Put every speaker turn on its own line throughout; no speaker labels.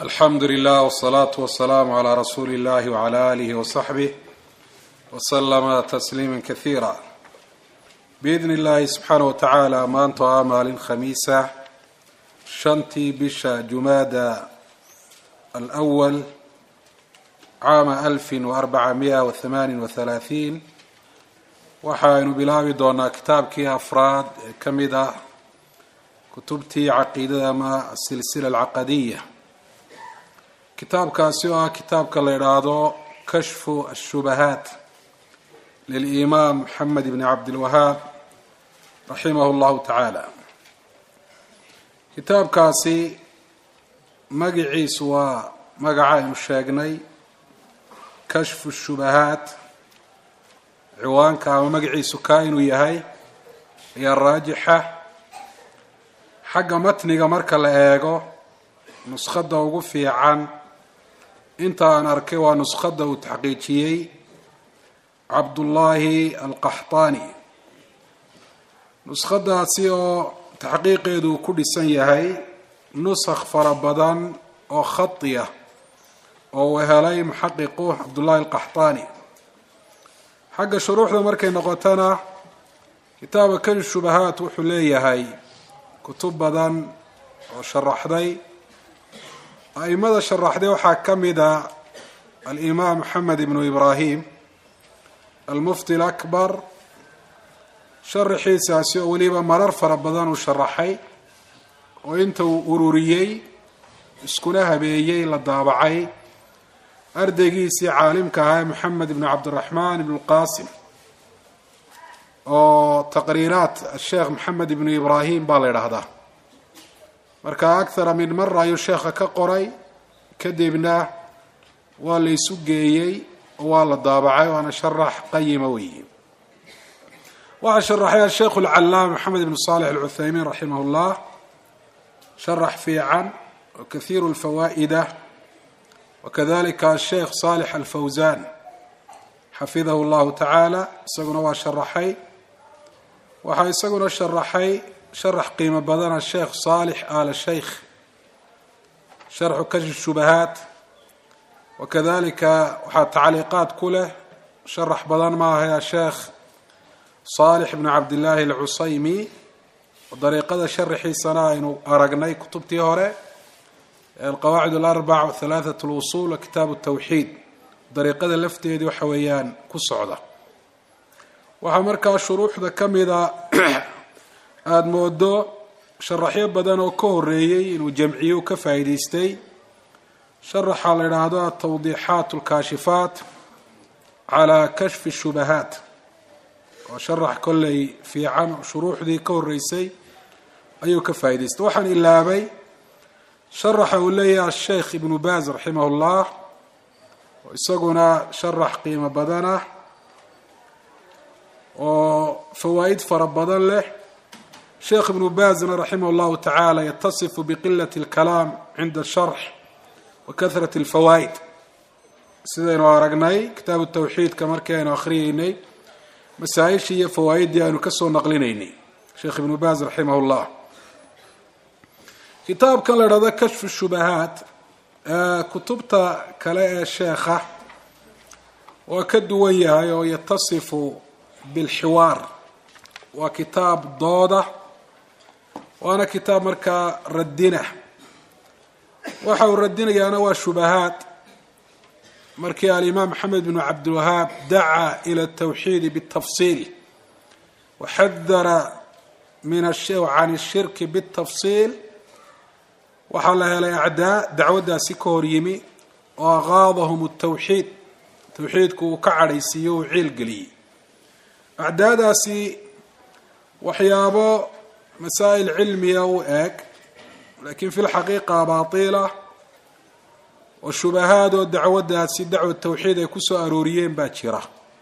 alxamdu lilah wsalaatu wasalaamu calaa rasuuli illahi wcala aalihi wasaxbih waslama tasliima kasiira. biidni illaahi subxaana wa tacaala maanta oo ah maalin khamiisa shantii bisha jumaada alwal caama 1438 waxaynu bilaabi doonaa kitaabkii afraad ee ka mid ah kutubtii caqiidada ama asilsila alcaqadiya. kitaabkaasi oo ah kitaabka la idhaahdo kashfu ashubahaat lilimaam maxamed ibni cabdilwahaab raximah llahu tacaala. kitaabkaasi magaciisu waa magaca aynu sheegnay kashfu shubahaat. ciwaanka ama magaciisu kaa inuu yahay ayaa raajixa. xagga matniga marka la eego nuskhada ugu fiican inta aan arkay waa nuskhada uu taxqiijiyey cabdullaahi alqaxtaani. nuskhadaasi oo taxqiiqeedu uu ku dhisan yahay nusakh fara badan oo khatiya oo uu helay muxaqiqu cabdullaahi alqaxtaani. xagga shuruuxda markay noqotona kitaaba kashfu shubahaat wuxuu leeyahay kutub badan oo sharaxday. a'imada sharaxday waxaa ka mid a alimaam maxamed ibnu ibraahim almufti alakbar. sharaxiisaasi oo weliba marar fara badan uu sharaxay oo inta uu ururiyey iskuna habeeyey la daabacay ardaygiisii caalimka ahaa maxamed ibnu cabdiraxmaan ibnu lqaasim oo taqriiraat asheekh maxamed ibnu ibraahim baa la idhaahdaa. marka akthara min mara ayuu sheekha ka qoray, kadibna waa la isu geeyey oo waa la daabacay, waana sharax qayima weeye. waxaa sharaxay asheekhu alcalaama maxamed ibnu saalix alcuthaymiin raximah llah, sharax fiican oo kathiiru lfawaa'ida. wakadalika asheekh saalix alfawsaan xafidahu llahu tacaala, isaguna waa sharaxay. waxaa isaguna sharaxay sharax qiimo badana sheekh saalix al sheikh sharxu kashf shubahaat. wakadalika waxaa tacliiqaad ku leh sharax badan maaha asheekh saalix ibnu cabdillaahi alcusaymi. dariiqada sharaxiisana aynu aragnay kutubtii hore alqawaacid alarbac wahalaahat lwusul kitaabu tawxiid. dariiqada lafteedii waxa weeyaan ku socda. waxaa markaa shuruuxda ka mida aada moodo sharaxyo badan oo ka horeeyey inuu jamciyo ka faa'iidaystay. sharaxa la idhaahdo atawdiixaat alkaashifaat calaa kashfi shubahaat, oo sharax kolley fiican shuruuxdii ka horeysay ayuu ka faa'idaystay. waxaan ilaabay sharaxa uu leeyahay asheekh ibnu baaz raximah llah, oo isaguna sharax qiimo badan ah oo fawaa'id fara badan leh. sheekh ibnu baazna raximah llahu tacaala yatasifu biqilati alkalaam cinda sharx wa kahrat alfawaa'id. sidaynu aragnay kitaabu tawxiidka markii aynu akhriyeynay masaa-ishii iyo fawaa'iddii aynu kasoo naqlinaynay sheekh ibnu baaz raximah llah. kitaabkan la idhahdo kashfu shubahaat kutubta kale ee sheekha waa ka duwan yahay oo yatasifu bilxiwaar. waa kitaab dooda, waana kitaab markaa radina. waxa uu radinayaana waa shubahaat. markii alimaam maxamed bnu cabdilwahaab dacaa ila tawxiidi bitafsiil waxadara can ashirki bitafsiil, waxaa la helay acdaa dacwaddaasi ka hor yimi oo aqaadahum tawxiid, tawxiidku uu ka cadhaysiiyo uu ciilgeliyey. acdaadaasi waxyaabo masaa'il cilmiya u eeg, laakiin fi lxaqiiqa baatila oo shubahaad oo dacwaddaasi dacwa tawxiid ay kusoo arooriyeen baa jira.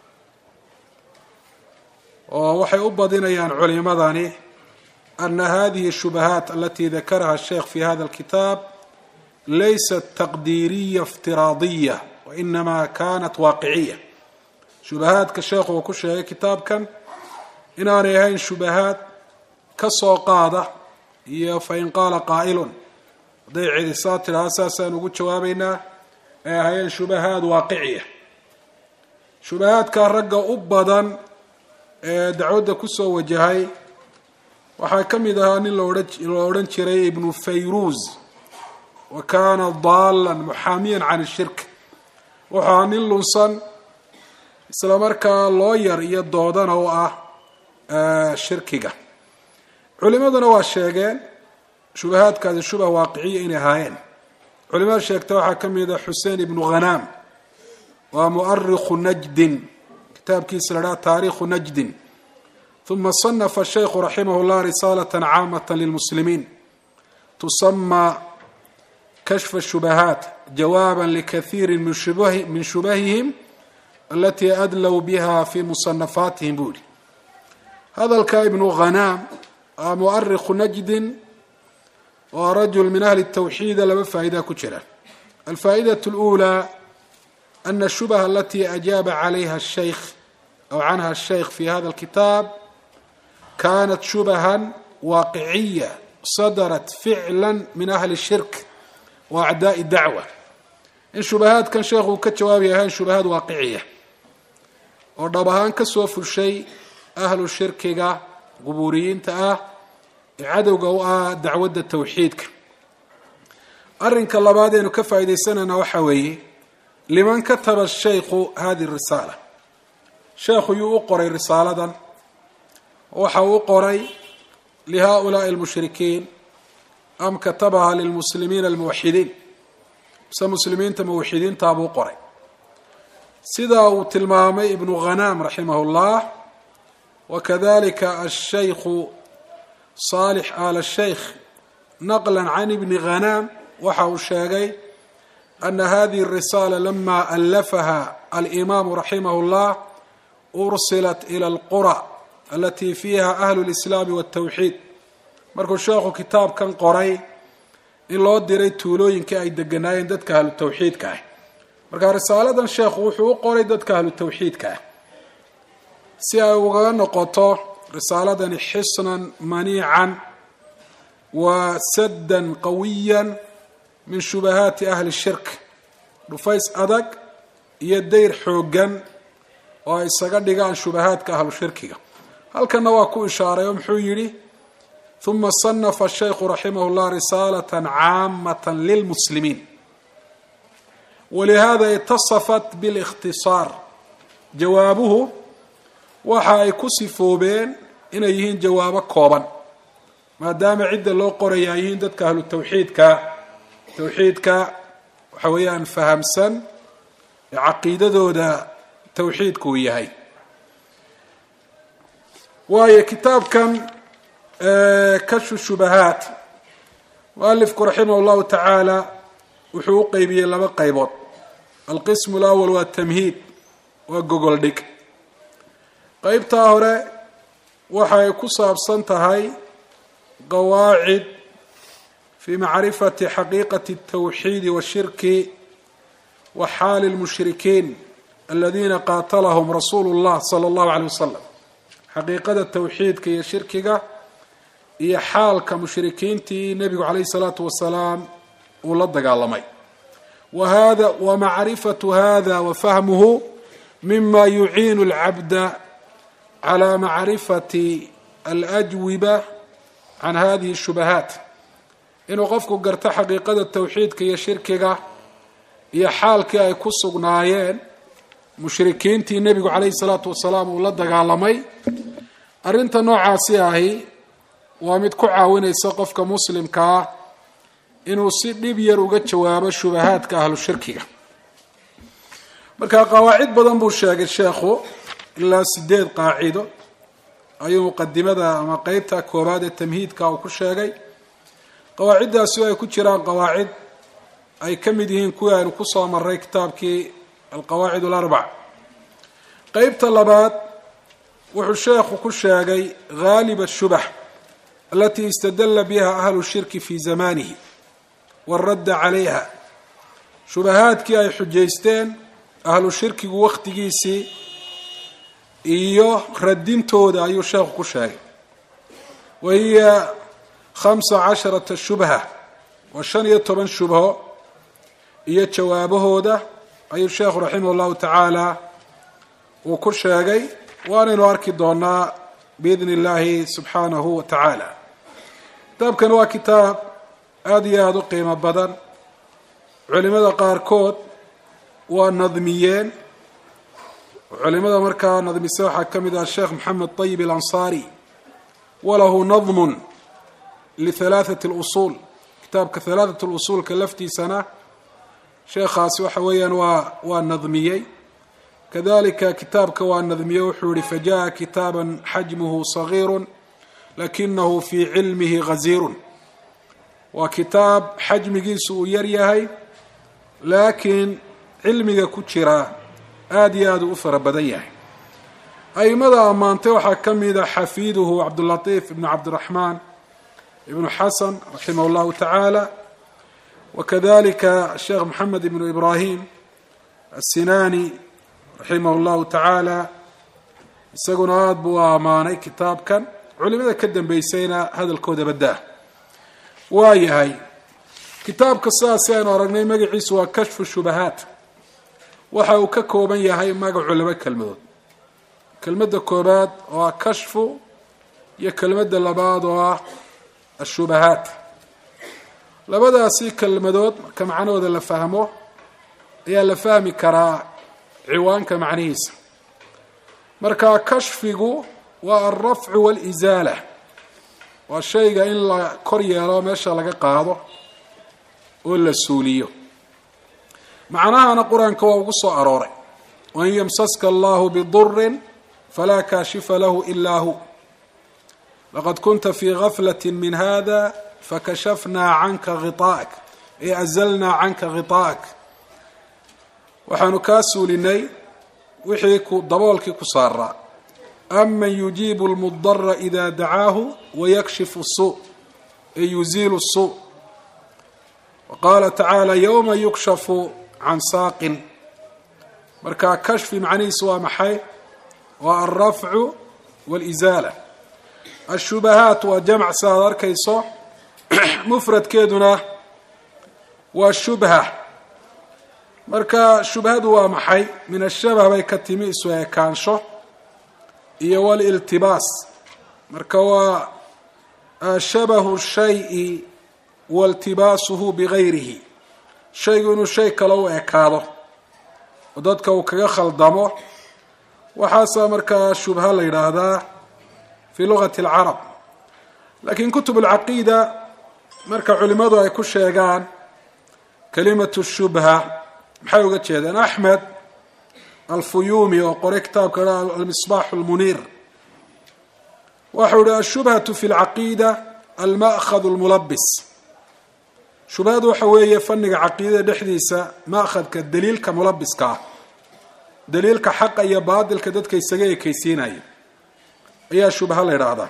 oo waxay u badinayaan culimadani ana hadihi shubahaat alati dakaraha sheekh fi hada alkitaab laysat taqdiiriya iftiraadiya wainama kanat waaqiciya. shubahaadka sheekhu uu ku sheegay kitaabkan inaanay ahayn shubahaad ka soo qaada iyo fain qaala qaa'ilun hadday cidisaa tidhaha saasaan ugu jawaabaynaa ay ahaayeen shubahaad waaqiciya. shubahaadkaa ragga u badan ee dacwadda kusoo wajahay waxaa ka mid ahaa nin la odhan jiray ibnu fayruuz wa kaana daalan muxaamiyan can ishirk. wuxuu ahaa nin lunsan isla markaa loo yar iyo doodana u ah shirkiga. culimaduna waa sheegeen shubahaadkaasi shubah waaqiciya inay ahaayeen. culimada sheegta waxaa ka mid a xuseen ibnu khanaam waa mu'arikhu najdin, kitaabkiisa la dhaha taariikhu najdin. ثuma صنfa الشhaykhu raximah الlah risaalة caamaة lilmuslimiin tusama kashfa الshubahaat jawaaba lkaiiri min shubahihim alatii adlow biha fi musanafaatihim buu yihi. hadalka ibnu khanaam waa mu'arikhu najdin waa rajul min ahli الtawxiida laba faa'idaa ku jira. alfaa'idaة الأulى ana الshubha alati ajaaba calayha الshaykh aw canha الshaykh fi hada الkitaab kanat shubahan waaqiciya sadarat ficla min ahli الshirk wa acdaaءi dacwa. in shubahaadkan sheekhu ka jawaabay ahaan shubahaad waaqiciya oo dhab ahaan ka soo fushay ahlu shirkiga qubuuriyiinta ah ee cadowga u ah dacwadda tawxiidka. arrinka labaad aynu ka faa'iidaysanayna waxaa weeye liman kataba shaykhu hadi risaala. sheekhu yuu u qoray risaaladan. waxa uu qoray lihaؤulaaءi اlmushrikiin am katabaha lilmuslimiina almuwaxidiin, mise muslimiinta muwaxidiintaabuu qoray. sidaa uu tilmaamay ibnu khanaam raximah اllah wakadalika الshaykhu صaalix al الshaykh naqla can ibni khanaam waxa uu sheegay ana hadihi الrisaala lama alafaha alimaamu raximah اllah ursilat ilى اlqura alati fiiha ahlu اlislaami wاtawxiid. markuu sheekhu kitaabkan qoray in loo diray tuulooyinkii ay deganaayeen dadka ahlu tawxiidka ah. marka risaaladan sheekhu wuxuu u qoray dadka ahlu tawxiidka ah si ay ugaga noqoto risaaladani xisnan maniican wa saddan qawiyan min shubahaati ahli shirk, dhufays adag iyo dayr xoogan oo ay isaga dhigaan shubahaadka ahlu shirkiga. halkana waa ku ishaaray oo muxuu yidhi ثuma صنfa الshaykhu raximah الlah risaalaة caamaة lilmuslimiin walihada itasafat bاlاkhtiصaar. jawaabuhu waxa ay ku sifoobeen inay yihiin jawaabo kooban maadaama cidda loo qoraya ay yihiin dadka ahlu tawxiidka waxa weeyaan fahamsan ee caqiidadooda tawxiidku uu yahay. waayo kitaabkan kashfu shubahaat mualifku raximah اllahu tacaala wuxuu u qeybiyey laba qaybood. alqismu اlأwl waa tamhiid, waa gogol dhig. qeybtaa hore waxay ku saabsan tahay qawaacid fi macrifati xaqiiqati الtawxiidi washirki wa xaali اlmushrikiin aladiina qaatalahum rasuulu اllah salى اllahu عalيه wasalam. xaqiiqada tawxiidka iyo shirkiga iyo xaalka mushrikiintii nebigu calayhi الsalaatu wasalaam uu la dagaalamay. wa macrifatu hada wa fahmuhu mima yuciinu اlcabda calى macrifati alأjwiba can hadihi الshubahaat. inuu qofku garto xaqiiqada tawxiidka iyo shirkiga iyo xaalkii ay ku sugnaayeen mushrikiintii nebigu calayhi الsalaatu wasalaam uu la dagaalamay. arrinta noocaasi ahi waa mid ku caawinaysa qofka muslimka ah inuu si dhib yar uga jawaabo shubahaadka ahlu shirkiga. marka qawaacid badan buu sheegay sheekhu, ilaa 8 qaacido ayuu muqadimada ama qeybta koobaad ee tamhiidka uu ku sheegay. qawaaciddaasi ay ku jiraan qawaacid ay ka mid yihiin kuwii aynu ku soo maray kitaabkii alqawaacid اlarbac. qeybta labaad wuxuu sheekhu ku sheegay ghaaliba الshubah alati istadala biha ahlu shirki fi zamanihi waradda calayha. shubahaadkii ay xujaysteen ahlu shirkigu wakhtigiisii iyo radintooda ayuu sheekhu ku sheegay. wa hiya 15 shubha و15 shubho iyo jawaabahooda ayuu sheekhu raximah llahu tacaala uu ku sheegay waanaynu arki doonaa biidni illaahi subxaanahu wa tacaala. kitaabkan waa kitaab aada iyo aada u qiimo badan. culimada qaarkood waa nadmiyeen. culimada markaa nadmise waxaa ka mid ah sheekh maxamed طayib alansaari walahu nadmun lihalaaثati اlusuul. kitaabka halaaثat اlusuulka laftiisana sheekhaasi waxa weeyaan waa nadmiyey. kadalika kitaabka waa nadmiyey wuxuu yihi fajaءa kitaaba xajmuhu صagiiru lakinahu fii cilmihi ghaziirun. waa kitaab xajmigiisu uu yar yahay laakiin cilmiga ku jira aada iyo aada u fara badan yahay. aimada ammaantay waxaa ka mida xafiiduhu cabdulatiif ibnu cabdiraxmaan ibnu xasan raximah llahu tacaala, wakadalika sheekh maxamed ibnu ibrahim asinaani raximah llahu tacaala. isaguna aada buu ammaanay kitaabkan. culimada ka dambeysayna hadalkooda badaa. waa yahay kitaabka sidaasi aynu aragnay magaciisu waa kashfu shubahaat. waxa uu ka kooban yahay magacu 2 kelmadood. kelmadda koobaad oo ah kashfu iyo kelmadda labaad oo ah ashubahaat. labadaasi kelmadood marka macnahooda la fahmo ayaa la fahmi karaa ciwaanka macnihiisa. marka kashfigu waa alrafcu waalizaala. waa shayga in la kor yeelo meesha laga qaado oo la suuliyo. macnahana qur-aanka waa ugu soo arooray wain yamsaska allahu bidurin falaa kaashifa lahu ilaa hu laqad kunta fii gaflati min hada fakashafnaa canka ghiطaa'ak ay azalnaa canka ghiطaa'ak. waxaanu kaa suulinay wixii daboolkii ku saaraa. aman yujiibu lmudara ida dacaahu wayakshifu الsuu ay yuziilu الsuu. waqaala tacaala ywma yukshafu can saaqin. marka kashfi macnihiisu waa maxay? waa alrafcu waalizaala. ashubahaat waa jamc si aad arkayso mufradkeeduna waa shubha. marka shubhadu waa maxay? min ashabh bay ka timi isu ekaansho iyo waliltibaas. marka waa shabahu shayi waltibaasuhu bigayrihi. shaygu inuu shay kale u ekaado oo dadka uu kaga khaldamo waxaasaa markaa shubha la yidhaahdaa fii lugati alcarab. laakiin kutub alcaqiida marka culimadu ay ku sheegaan kalimatu shubha maxay uga jeedaan? axmed alfuyuumi oo qoray kitaabka almisbaax almuniir waxau ihi ashubhatu fi lcaqiida alma'khad almulabis. shubhadu waxa weeye fanniga caqiidada dhexdiisa ma'khadka daliilka mulabiska ah, daliilka xaqa iyo baadilka dadka isaga ekaysiinaya ayaa shubha la yidhaahdaa.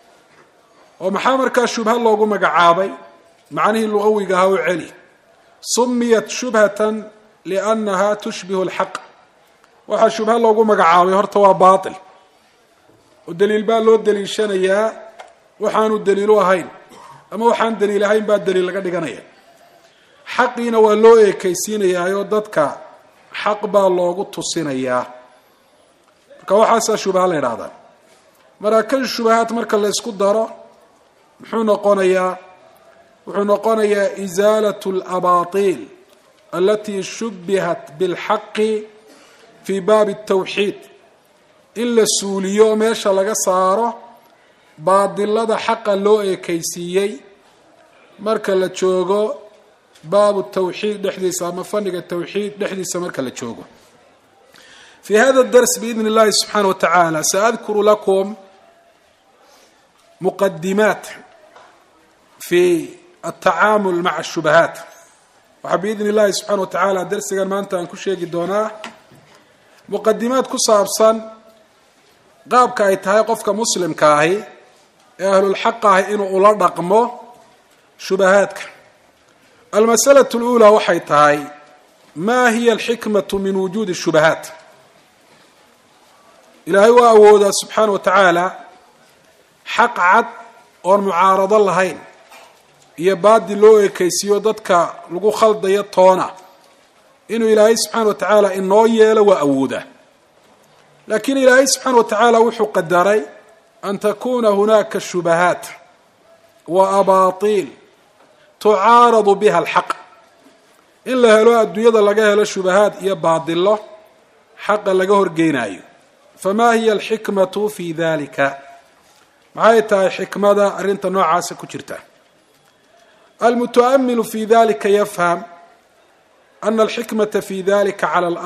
oo maxaa markaa shubha loogu magacaabay? macnihii lugawiga ahaa u celi. sumiyat shubhatan liannaha tushbihu alxaq. waxaa shubha loogu magacaabay horta waa baatil oo daliil baa loo daliishanayaa waxaanu daliilu ahayn ama waxaan daliil ahayn baa daliil laga dhiganaya. xaqiina waa loo eekaysiinayaayoo dadka xaq baa loogu tusinayaa. marka waxaasaa shubha la yidhaahdaa. marka kan shubahaat marka la ysku daro muxuu noqonayaa? wuxuu noqonayaa isaalat alabaatiil alatii shubihat bilxaqi fii baabi الtawxiid. in la suuliyo meesha laga saaro baadilada xaqa loo eekaysiiyey marka la joogo baabu tawxiid dhexdiisa ama faniga tawxiid dhexdiisa marka la joogo. في هذا الدرس بإذن الله سبحانه وتعالى سأذكر لكم مقدمات في التعامل مع الشبهات. وبإذن الله سبحانه وتعالى درس ما أنت أنكو شيء دونا مقدمات كصابصا قاب كايتها قفك مسلم كاهي أهل الحق إنه أولا رقمه شبهاتك. المسألة الأولى وحيتهاي ما هي الحكمة من وجود الشبهات؟ إلهي وأودا سبحانه وتعالى حق عد والمعارضة لهين iyo baadi loo ekaysiyo dadka lagu khaldayo toona inuu ilaahay subxaana wa tacaala inoo yeelo waa awooda laakiin ilaahay subxaana wa tacaala wuxuu qadaray an takuna hunaaka shubahaat wa abaatiil tucaaradu biha alxaq in la helo adduunyada laga helo shubahaad iyo baadilo xaqa laga horgeynayo famaa hiya alxikmatu fi dalika maxay tahay xikmada arrinta noocaasa ku jirta almutaamilu fi dalika yafham ana alxikmata fi dalika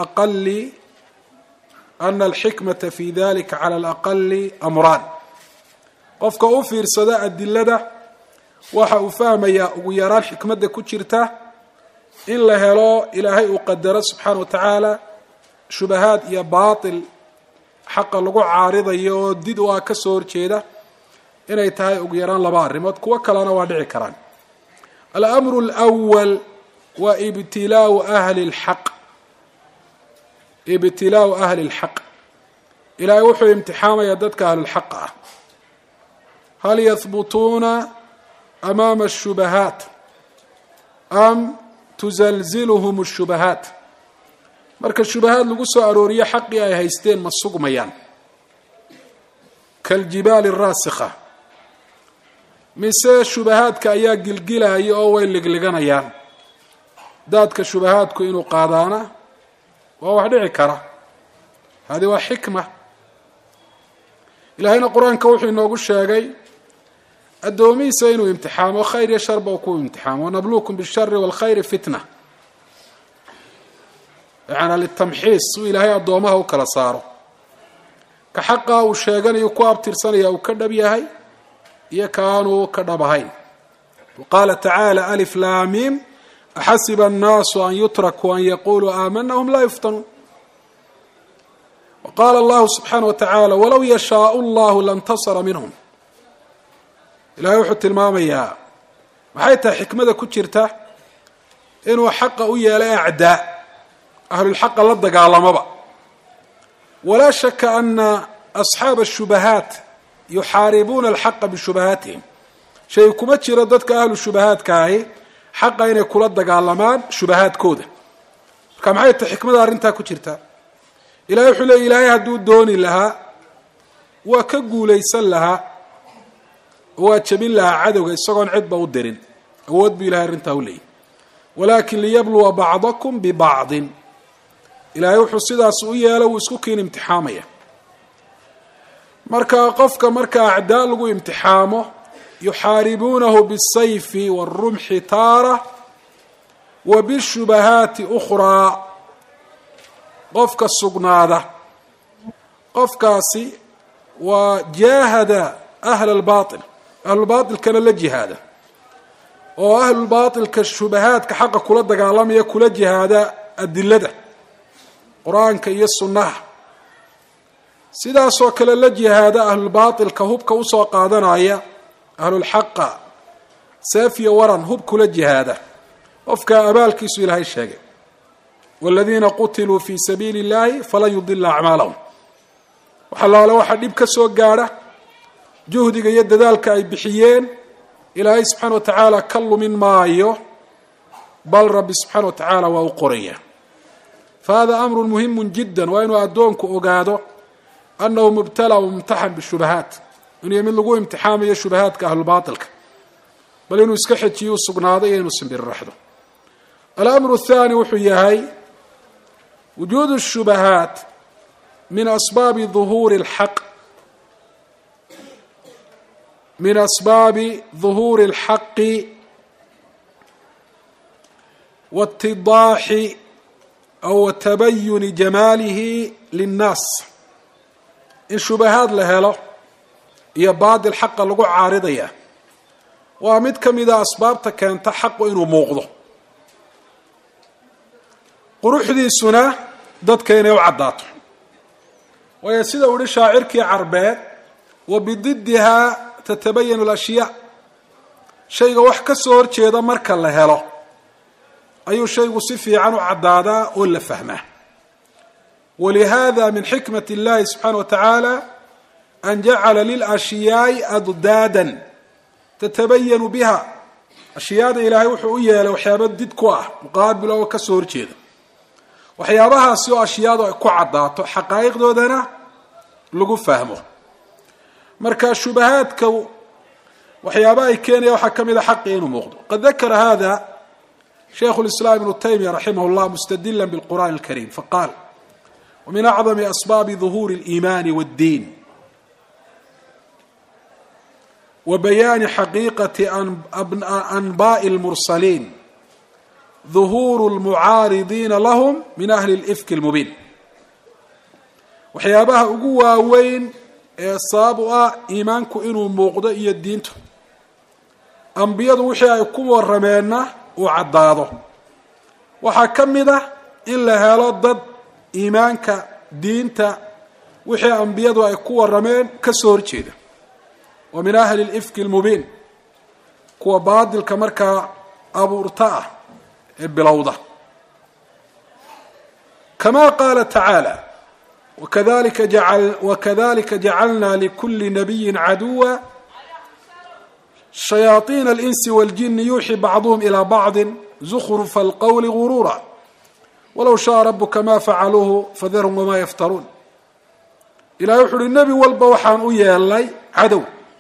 cala alaqali amraan qofka u fiirsada adilada waxa uu fahmayaa ugu yaraan xikmadda ku jirta in la helo ilaahay uu qadaro subxaana wa tacaala shubahaad iyo baatil xaqa lagu caaridayo oo did u ah ka soo horjeeda inay tahay ugu yaraan laba arrimood kuwo kalena waa dhici karaan alamru alawal waa ibtilaau ahli اlxaq ilaahay wuxuu imtixaamayaa dadka ahlulxaqa ah hal yahbutuuna amaama الshubahaat am tuzalzilhum الshubahaat marka shubahaad lagu soo arooriyo xaqii ay haysteen ma sugmayaan kaljibaali الraasikha mise shubahaadka ayaa gilgilaya oo way ligliganayaan daadka shubahaadku inuu qaadaana waa wax dhici kara hadi waa xikma ilaahayna qur-aanka wuxuu inoogu sheegay addoomihiisa inuu imtixaamo khayr iyo sharba uu ku imtixaamo wanabluukum bishari wاlkhayri fitna yaani litamxiis suu ilaahay addoomaha u kala saaro ka xaqa uu sheeganayo ku abtirsanaya uu ka dhab yahay iyo kaanuu ka dhab ahayn qaala tacaala alif laam miim axasiba annaasu an yutrakuu an yaquluu aamana hum laa yuftanuun waqaala allahu subxaana wa tacaala walow yashaau allahu lantasara minhum ilahay wuxuu tilmaamayaa maxay tahay xikmada ku jirta inuu xaqa u yeelay acdaa ahlulxaqa la dagaalamaba walaa shaka ana asxaaba ashubahaat yuxaaribuuna alxaqa bishubahaatihim shay kuma jiro dadka ahlu shubahaadka ahi xaqa inay kula dagaalamaan shubahaadkooda marka maxay tahay xikmada arrintaa ku jirta ilahay wuxuu leey ilaahay hadduu dooni lahaa waa ka guulaysan lahaa waa jabin lahaa cadowga isagoon cidba u dirin awood buu ilahay arrintaa u leeyay walaakin liyabluwa bacdakum bibacdin ilaahay wuxuu sidaas u yeelo wuu isku kiin imtixaamaya marka qofka marka acdaa lagu imtixaamo yuxaaribuunahu biالsayfi wاlrumxi taara wa bishubahaati ukhraa qofka sugnaada qofkaasi waa jaahada ahla اlbaطil ahlulbaaطilkana la jihaada oo ahlulbaaطilka shubahaadka xaqa kula dagaalamaya kula jihaada adilada qur-aanka iyo sunnaha sidaasoo kale la jihaada ahlulbaaطilka hubka usoo qaadanaya ahlulxaqa seef iyo waran hub kula jihaada qofka abaalkiisu ilaahay sheegay wاladiina qutiluu fi sabiili اllahi falan yudila acmaalahum waxalaale waxaa dhib ka soo gaadha juhdiga iyo dadaalka ay bixiyeen ilaahay subxaana wa tacaala ka lumin maayo bal rabbi subxaana wa tacaala waa u qoraya fahada amru muhimu jida waa inuu addoonku ogaado anahu mubtala mumtaxan bishubahaat inuu mid lagu imtixaamayo shubahaadka ahlulbaaطilka bal inuu iska xejiyo u sugnaado iyo inuu simbiriraxdo alamru الthani wuxuu yahay wujuud الshubahaat min asbaabi ظuhuuri اlxaq min asbaabi ظuhuuri اlxaqi waاtidaaxi aw tabayuni jamaalihi linnaas in shubahaad la helo iyo baadil xaqa lagu caaridaya waa mid ka mida asbaabta keenta xaqu inuu muuqdo quruxdiisuna dadka inay u caddaato waayo sida u hi shaacirkii carbeed wa bididdihaa tatabayanu alashyaa shayga wax ka soo horjeeda marka la helo ayuu shaygu si fiican u caddaadaa oo la fahmaa walihada min xikmat اllahi subxaana wa tacaala an jacala lilashyaai addaada tatabayanu biha ashyaada ilaahay wuxuu u yeelay waxyaabo did ku ah muqaabil oo ka soo horjeeda waxyaabahaasi oo ashyaadu ay ku caddaato xaqaa'iqdoodana lagu fahmo marka shubahaadka waxyaabaha ay keenaya waxaa ka mid a xaqii inuu muuqdo qad dakara hada shaykhu lislaam ibnu taymiya raximah llah mustadilan bilqur'an alkarim faqaal ومن أعظم أسباب ظهور الإيمان والدين وبيان حقيقة أنباء المرسلين ظهور المعارضين لهم من أهل الإفك المبين وحيابها أقوى وين صابوا إيمانكم إنه موقضة إيا الدينته أنبياء وحيا يكون الرمينة وعداده وحكمده إلا هلا ضد iimaanka diinta wixii ambiyadu ay ku warameen ka soo horjeeda wa min ahli al-ifk al-mubin kuwa baadilka markaa abuurta ah ee bilowda kama qaala tacaala وكذلك جعلنا لكل نبي عدوا شياطين الإنس والجن يوحي بعضهم إلى بعض زخرف القول غرورا ولو شاء ربك ما فعلوه فذرهم وما يفترون إلى يحر النبي والبوحان ويالي عدو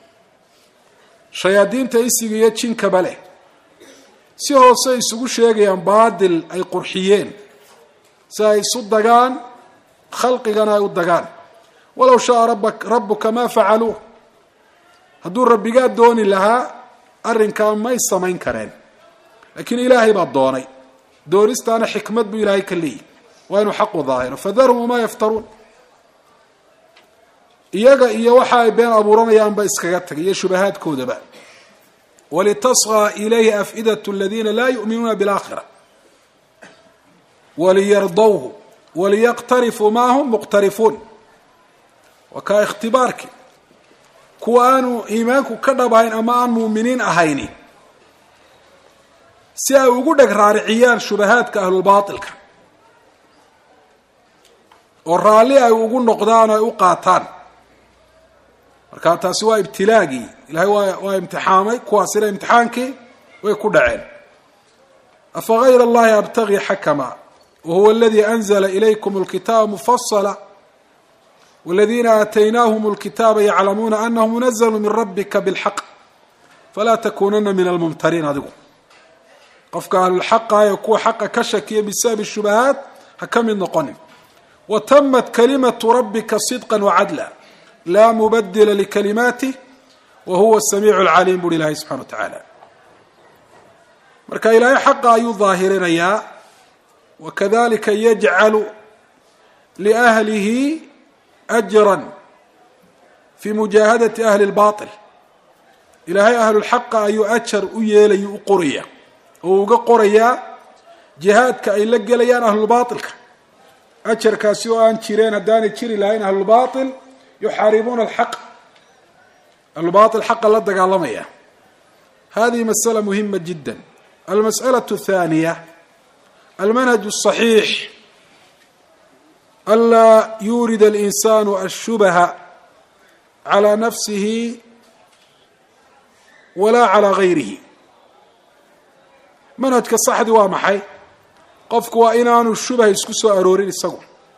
شياطين تيسيق يتشين كباله سيهو سيسوق شيئا بادل أي قرحيين سيصدقان خلقنا يودقان ولو شاء ربك ما فعلوه هدول ربقات دوني لها أرن كان ما يسمين كرين لكن إلهي بالدوني دورستانا حكمة بإلهي كلي وأنه حق ظاهر فذرهم وما يفترون إيا وحاي بين أبو رميان بإسكاقاتك إيا شبهات كودبا ولتصغى إليه أفئدة الذين لا يؤمنون بالآخرة وليرضوه وليقترفوا ما هم مقترفون وكاختبارك كوانو إيمانكو كدباين أما أن مؤمنين أهيني si ay ugu dheg raariciyaan shubahaadka ahlulbaatilka oo raalli ay ugu noqdaan ay u qaataan markaa taasi waa ibtilaagii ilaahay waa imtixaamay kuwaasina imtixaankii way ku dhaceen afa ghayra allahi abtaghi xakama wahuwa aladii anzala ilaykum alkitaaba mufasala والذين آتيناهم الكتاب يعلمون أنه منزل من ربك بالحق فلا تكونن من الممترين هذا qofka ahlulxaqa ee kuwa xaqa ka shakiya bisabab الshubahaat ha ka mid noqonin watamat kalimatu rabbika sidqan wacadla laa mubadila likalimaatih wa huwa الsamiicu اlcaliim buri ilahay subxana wa tacaala marka ilaahay xaqa ayuu daahirinayaa wakadalika yajcalu liahlihi ajra fi mujaahadati ahli اlbaطil ilaahay ahlulxaqa ayuu ajar u yeelayu u qoraya oo uga qorayaa jihaadka ay la gelayaan ahlulbaatilka ajarkaasi oo aan jireen haddaanay jiri lahayn ahlulbaatil yuxaaribuuna alxaq ahlulbaatil xaqa la dagaalamaya hadihi masأala muhima jida almasأalaة الثaaniya almanhaj الصaxiix anlaa yurid الإnsaanu الshubha calى nafsihi walaa calى gayrihi manhajka saxdi waa maxay qofku waa inaanu shubah isku soo aroorin isagu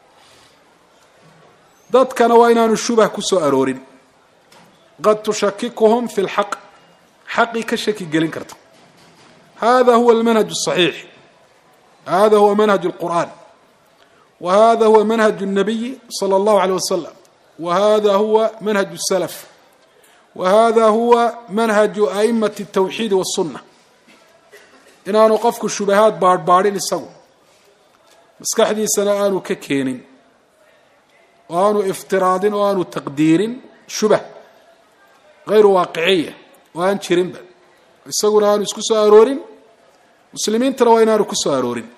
dadkana waa inaanu shubah ku soo aroorin qad tushakikuhum fi lxaq xaqii ka shaki gelin karta hada huwa almanhaj الصaxiix hada huwa manhaj اlqur'an wa hada huwa manhaj الnabiyi salى اllahu عalيه wasalam wa hada huwa manhaj الsalaf wa hada huwa manhaj a'imaة الtawxiid والsunة inaanu qofku shubahaad baadhbaadhin isagu maskaxdiisana aanu ka keenin oo aanu iftiraadin oo aanu taqdiirin shubah hayru waaqiciya oo aan jirinba isaguna aanu isku soo aroorin muslimiintana waa inaanu ku soo aroorin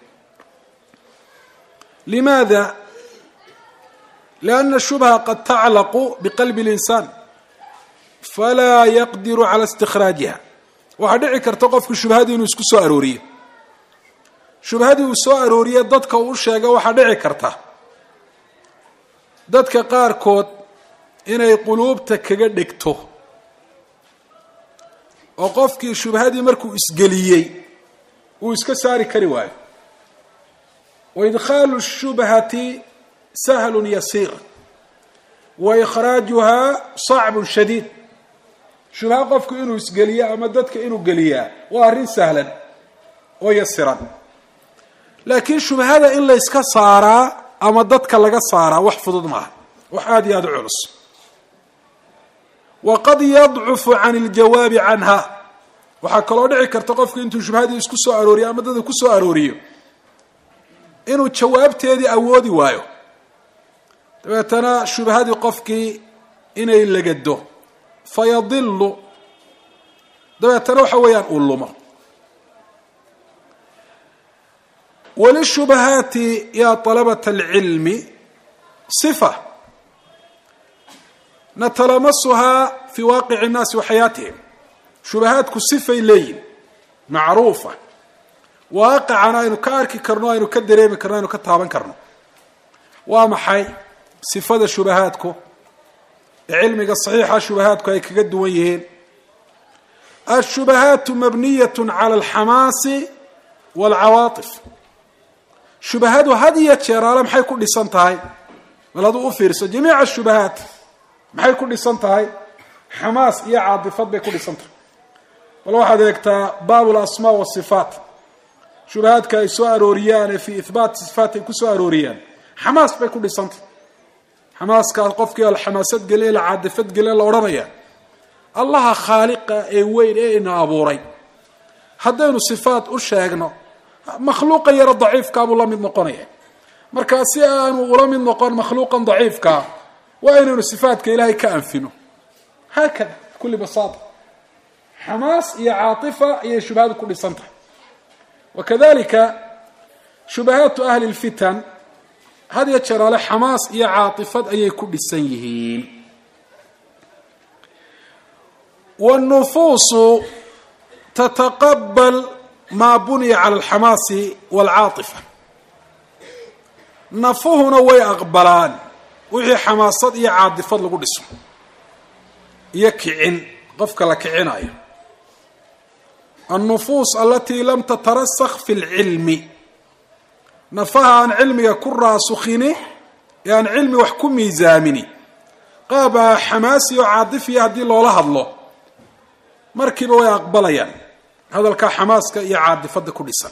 limaada lianna shubha qad taclaqu biqalbi اlinsaan falaa yaqdiru cala istikhraajiha waxaa dhici karta qofku shubhadii inuu isku soo arooriyo shubhadii uu soo arooriye dadka uu sheega waxaa dhici karta dadka qaarkood inay quluubta kaga dhegto oo qofkii shubhadii markuu isgeliyey uu iska saari kari waayo. waidkhaalu الshubhati sahlu yasiir waikhraajuha صacbu shadiid. shubha qofku inuu isgeliya ama dadka inuu geliyaa waa arrin sahlan oo yasiran, laakiin shubhada in la iska saaraa ama dadka laga saaraa wax fudud maaha, wax aad iyo aad u culus. waqad yadcufu can اljawaabi canha. waxaa kaloo dhici karta qofku intuu shubhadii isku soo arooriyo ama dadka ku soo arooriyo inuu jawaabteedii awoodi waayo, dabeetana shubhadii qofkii inay lagado fayadilu, dabeetana waxa weeyaan uu lumo. walishubhaati ya طalabata اlcilmi صifa natalamasuhaa fi waaqici الnaasi wa xayaatihim. shubahaadku sifay leeyihin macruufa, waaqicana aynu ka arki karno, aynu ka dareemi karno, aynu ka taaban karno. waa maxay sifada shubahaadku ee cilmiga saxiixa shubahaadku ay kaga duwan yihiin? الshubahaatu mabniyaة calى اlxamaasi wاlcawaaطif. shubahadu had iyo jeeraale maxay ku dhisan tahay? bal aduu u fiirso, jamiica shubahaat maxay ku dhisan tahay? xamaas iyo caadifad bay ku dhisan tahay. bal waxaad eegtaa baab اlasmaa wالصifaat. shubahaadka ay soo arooriyaan ee fii ihbaat sifaat ay ku soo arooriyaan xamaas bay ku dhisan tahay. xamaaskaas qofkii alxamaasad gelin la caadifad gelin la odhanaya allaha khaaliqa ee weyn ee ina abuuray haddaynu sifaat u sheegno makhluuqan yaro daciifkaabuu la mid noqonaya. markaa si aanu ula mid noqon makhluuqan daciifkaa waa inaynu sifaatka ilaahay ka anfino. haakada bikuli basaata xamaas iyo caatifa ayay shubahadu ku dhisan tahay. wakadalika shubahaatu ahli lfitan had iyo jeeraale xamaas iyo caatifad ayay ku dhisan yihiin. wاnufuusu tataqabal maa buniya cala alxamaasi wاlcaatifa. nafuhuna way aqbalaan wixii xamaasad iyo caadifad lagu dhiso iyo kicin qofka la kicinayo. الnufuus alatii lam tatarasakh fi اlcilmi. nafaha aan cilmiga ku raasukhini ee aan cilmi wax ku miisaamini, qaaba xamaasi oo caadifiya haddii loola hadlo markiiba way aqbalayaan hadalkaa xamaaska iyo caadifadda ku dhisan.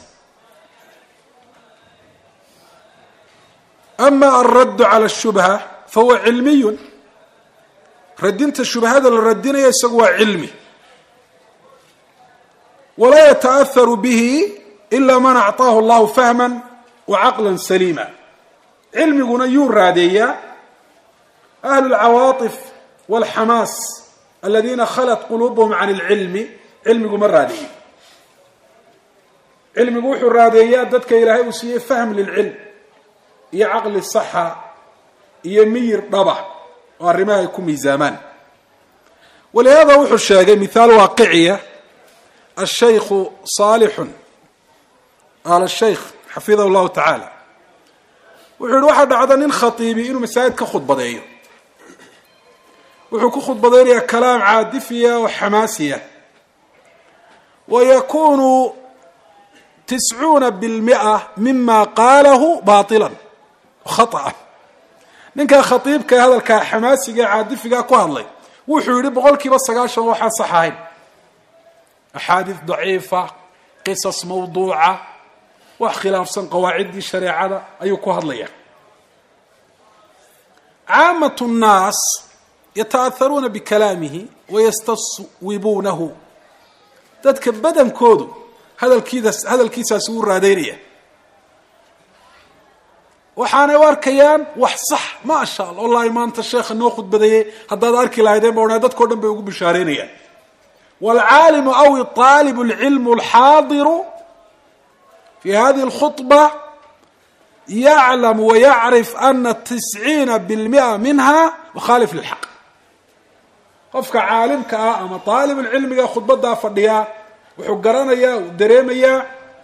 ama alraddu cala الshubha fahuwa cilmiyun. radinta shubhada la radinaya isagu waa cilmi. walaa yata'aharu bihi ila man acطaahu allahu fahma wacaqla saliima. cilmiguna yuu raadeeyaa ahlu اlcawaaطif wاlxamaas aladiina khalat quluubahum can اlcilmi. cilmigu ma raadeeyo. cilmigu wuxuu raadeeyaa dadka ilaahay uu siiyey fahm lilcilm iyo caqli saxa iyo miyir dhaba oo arrimaha ay ku miisaamaan. walihaada wuxuu sheegay mithaal waaqiciya الshaykhu saalixun al shaykh xafidahu llahu tacaala wuxuu yihi waxaa dhacda nin khatiibi inuu masaajid ka khudbadeeyo. wuxuu ku khudbadeynayaa kalaam caadifiya oo xamaasiya. wayakunu 90% mima qaalahu baطila khaطأa. ninkaa khatiibka ee hadalkaa xamaasiga ee caadifigaa ku hadlay wuxuu yihi 90% waxaan sax ahayn. axaadiis daciifa, qisas mawduuca, wax khilaafsan qawaaciddii shareecada ayuu ku hadlaya. caamatu الnaas yata'aharuuna bikalaamihi wayastaswibuunahu. dadka badankoodu hadalkiisaasi wuu raadeynaya, waxaanay u arkayaan wax sax. ma sha allah, wallahi maanta sheekha noo khudbadeeyey haddaad arki lahaydeen ba odhanay dadkao dhan bay ugu bishaareynayaan. wاlcaalimu aw طaalib اlcilm اlxaadiru fi hadihi اlkhuطba yaclam wayacrif ana 90% minha mukhaalif lilxaq. qofka caalimka ah ama aalibulcilmiga khudbadaa fadhiyaa wuxuu garanayaa, uu dareemayaa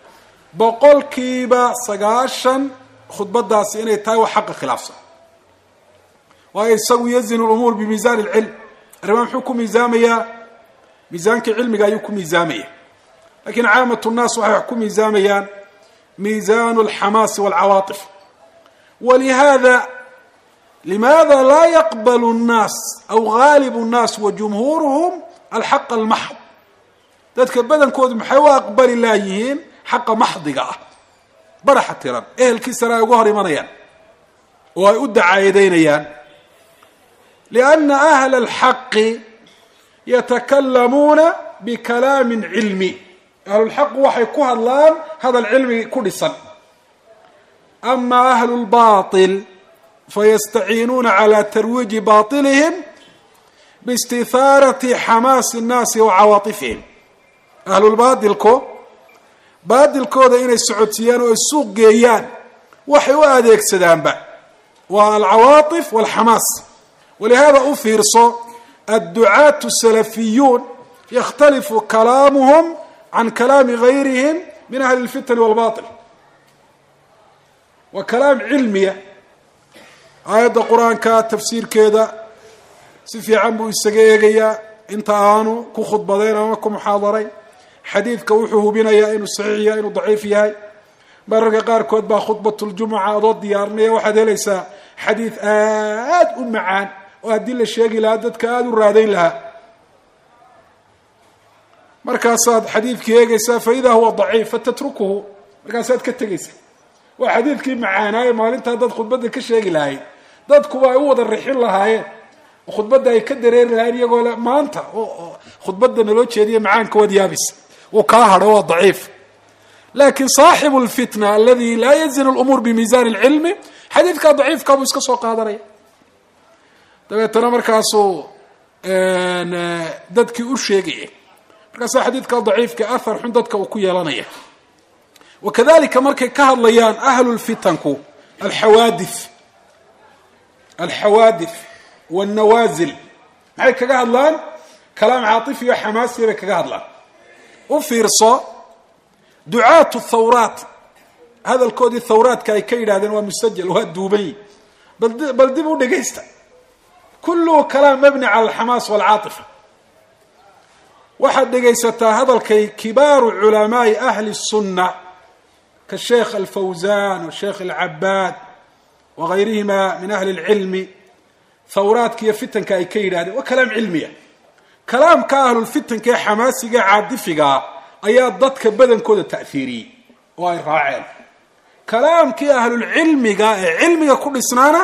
90% khudbadaasi inay tahay wax xaqa khilaafsan. waayo isagu yazinu lumuur bimiisaan اlcilm. arrimaha muxuu ku miisaamayaa miisaanka cilmiga ayuu ku miisaamaya lakin caamatu nnaas waxay wax ku miisaamayaan miisaanu alxamaasi walcawaatif walihada limaada laa yaqbalu nnaas aw gaalibu nnaas wa jumhuuruhum alxaq almaxd dadka badankoodu maxay u aqbali laayihiin xaqa maxdiga ah baraxa tiran ehelkiisana ay uga hor imanayaan oo ay u dacaayadeynayaan lianna ahla alxaqi yatakalamuuna bikalaamin cilmi ahlulxaqu waxay ku hadlaan hadal cilmi ku dhisan ama ahlu lbail fayastaciinuuna cala tarwiiji bailihim biistihaarati xamaasi nnaasi wa cawaatifihim ahlulbaadilku baadilkooda inay socodsiiyaan oo ay suuq geeyaan waxay u adeegsadaanba waa alcawaatif walxamaas walihada u fiirso adducaatu salafiyuun yakhtalifu kalaamuhum can kalaami gayrihim min ahli lfitani walbail waa kalaam cilmiya aayadda qur-aanka tafsiirkeeda si fiican buu isaga eegayaa inta aanu ku khudbadayn ama ku muxaadarayn xadiidka wuxuu hubinayaa inuu saxiix yahay inuu daciif yahay mararka qaarkood baa khudbatljumuca adoo diyaarinaya waxaad helaysaa xadiid aad u macaan oo haddii la sheegi lahaa dadka aada u raadayn lahaa markaasaad xadiidkii eegaysaa faida huwa daciif fatatrukuhu markaasaad ka tegaysaa waa xadiidkii macaanaaye maalintaa dad khudbadda ka sheegi lahayd dadkuba ay u wada rixin lahaayeen oo khudbadda ay ka dareeri lahayen iyagoo le maanta khudbadda naloo jeediya macaanka waad yaabis uu kaa hadho waa daciif lakin saaxibu lfitna aladi laa yazin lumuur bimiisaan lcilmi xadiidkaa daciifkaa buu iska soo qaadanaya dabeetana markaasuu dadkii u sheegaya markaasaa xadiidkaa daciifka ahar xun dadka uu ku yeelanaya wakadalika markay ka hadlayaan ahlu lfitanku alxawaadith wاlnawaazil maxay kaga hadlaan kalaam caaifi iyo xamaasiya bay kaga hadlaan u fiirso ducaatu thawraat hadalkoodii thawraadka ay ka yidhahdeen waa musajal waa duubanyi bal dib u dhegaysta kulluhu kalaam mabni cala alxamaas walcaaifa waxaad dhegaysataa hadalkay kibaaru culamaai ahli الsunna kasheekh alfawzan washeekh alcabaad wagayrihima min ahli اlcilmi thawraadka iyo fitanka ay ka yidhahdeen waa kalaam cilmiya kalaamka ahlulfitanka ee xamaasiga ee caadifigaa ayaa dadka badankooda ta'hiiriyey oo ay raaceen kalaamkii ahlulcilmiga ee cilmiga ku dhisnaana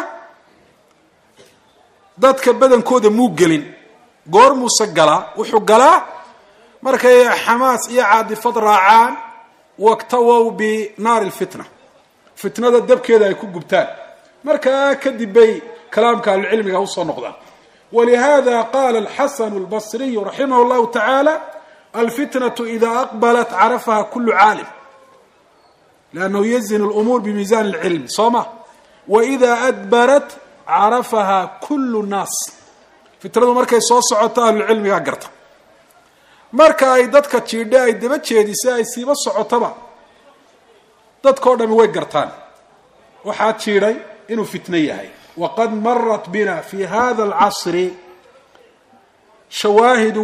dadka badankooda muu gelin goor muuse galaa wuxuu galaa markay xamaas iyo caadifad raacaan waktawow binaari lfitna fitnada dabkeeda ay ku gubtaan markaa kadib bay kalaamka ahlulcilmiga usoo noqdaan walihada qaala alxasanu albasriyu raximah llahu tacaala alfitnatu ida aqbalat carafaha kulu caalim liannahu yazin lumuur bimiisaan lcilmi soo ma waida adbarat carafaha kulu naas fitnadu markay soo socoto ahlulcilmigaa garta marka ay dadka jiidhe ay daba jeedisa ay siiba socotaba dadkao dhami way gartaan waxaa jiidhay inuu fitno yahay waqad marat bina fi hada alcasri shawaahidu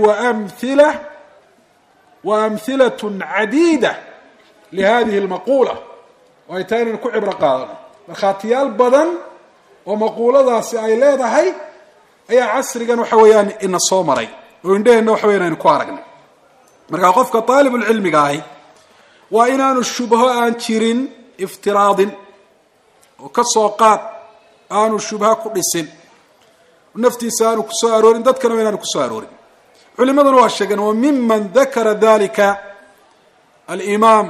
waamhilat cadiida lihadihi lmaquula oo ay tahay inaynu ku cibro qaadano markhaatiyaal badan oo maquuladaasi ay leedahay ayaa casrigan waxa weeyaan ina soo maray oo indheheenna waxa weyan aynu ku aragnay markaa qofka aalibulcilmiga ahi waa inaanu shubho aan jirin iftiraadin oo ka soo qaad aanu shubha ku dhisin naftiisa aanu kusoo aroorin dadkana waa inaanu kusoo aroorin culimaduna waa sheegeen wa miman dakara dalika alimaam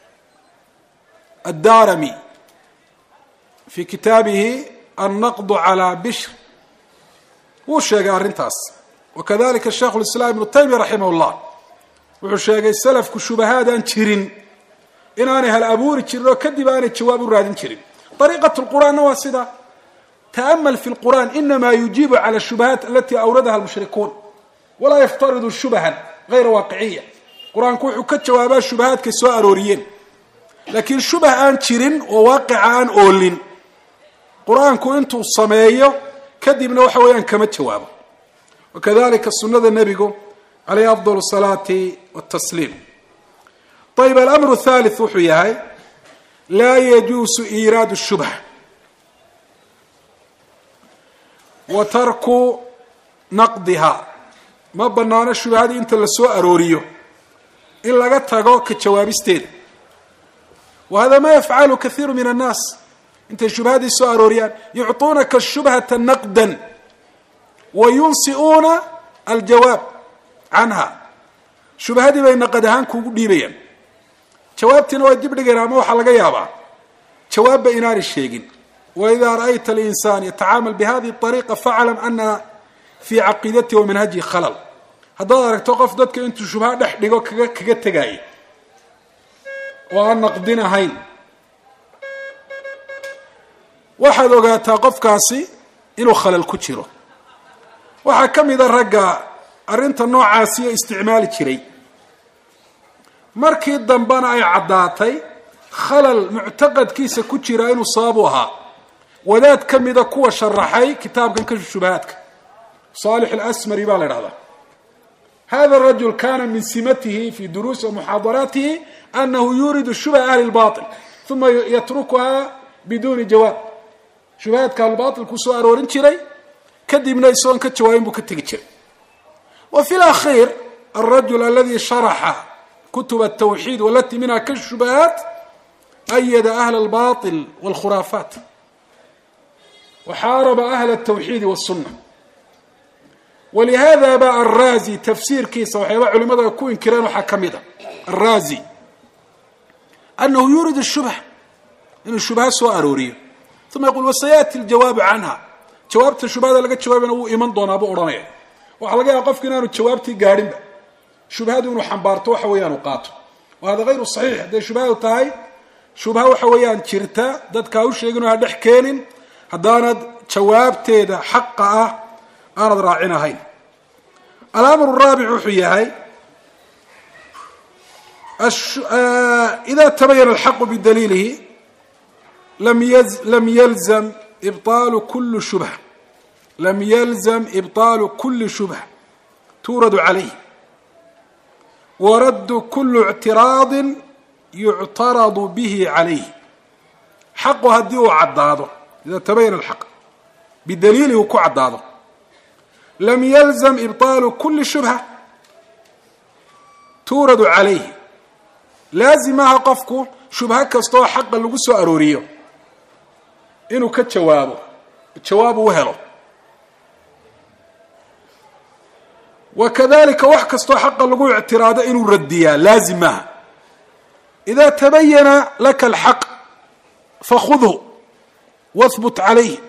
addarami fi kitaabihi annaqdu calaa bishr wuu sheegay arrintaas wakadalika sheikhu lislaam ibnu taymiya raximah llah wuxuu sheegay salafku shubahaad aan jirin inaanay hal abuuri jirin oo kadib aanay jawaab u raadin jirin ariiqat lqur'aanna waa sida ta'amal fi lqur'an inama yujiibu cala shubahaat alati awradaha almushrikuun walaa yaftaridu shubahan gayra waaqiciya qur-aanku wuxuu ka jawaabaa shubahaadkay soo arooriyeen laakiin shubah aan jirin oo waaqica aan oolin qur-aanku intuu sameeyo kadibna waxa weeyaan kama jawaabo wakadalika sunada nebigu عليه أفضل الصلاة والتسليم. طيب الأمر الثالث وحياي لا يجوز إيراد الشبهة وترك نقضها. ما بنانا الشبهة دي انت لسوء أروريو إلا قد تقوى كجواب استيد، وهذا ما يفعله كثير من الناس. انت الشبهة دي سوء أروريان يعطونك الشبهة نقدا وينسئون الجواب عنها. شبهة دي بين قدهان كوديبيا جوابتنا واجب لغيرها ما وحا لغا يابا جواب بإنار الشيقين. وإذا رأيت الإنسان يتعامل بهذه الطريقة فاعلم أن في عقيدته ومنهجه خلل. هذا رأيك توقف ضدك أنتو شبهة دحدقو كغتقاي وأن نقدنا هين واحد وقاتا قفكاسي إنو خلل كتيرو. waxaa ka mid a ragga arrinta noocaasiyo isticmaali jiray markii dambana ay caddaatay khalal muctaqadkiisa ku jira inuu sabab u ahaa. wadaad ka mida kuwa sharaxay kitaabkan kashfu shubahaadka صالح الأسمري baa la yidhahdaa. هذا الرجل كان من سمته في دروس ومحاضراته أنه يورد الشبهة أهل الباطل ثم يتركها بدون جواب. شبهات كان الباطل كسو أرورين jiray كدبنا يسون كتشوين بكتجر. وفي الأخير الرجل الذي شرح كتب التوحيد والتي منها كشف الشبهات أيد أهل الباطل والخرافات وحارب أهل التوحيد والسنة. ولهذا بقى الرازي تفسير كيسة وحيوى علماء يكون كران وحكمدا الرازي أنه يورد الشبه إن الشبهات سوء أرورية ثم يقول وسيأتي الجواب عنها. جوابت الشبهة لقد جوابنا هو إيمان دونا أبو أورانيا وحلقة يقف كنا جوابتي قارن شبهة دون حنبارته وحويان وقاته وهذا غير صحيح. ده شبهة تاي شبهة وحويان شرتا داد كاوش يقولون هذا حكين هدانا جوابتي ده حقه أنا راعينا هين. الأمر الرابع حياي إذا تبين الحق بدليله لم يلزم إبطال كل شبهة. لم يلزم إبطال كل شبهة تورد عليه ورد كل اعتراض يعترض به عليه. حقه هديه عداده إذا تبين الحق بدليله كو عداده. لم يلزم إبطال كل شبهة تورد عليه. لازمها قفكو شبهة كستوى حق اللي قصوا أروريه إنه كتشوابه وهله. وكذلك وحكستو حق اللقوع اعتراضه إنه رديا لازمها. إذا تبين لك الحق فخذه واثبت عليه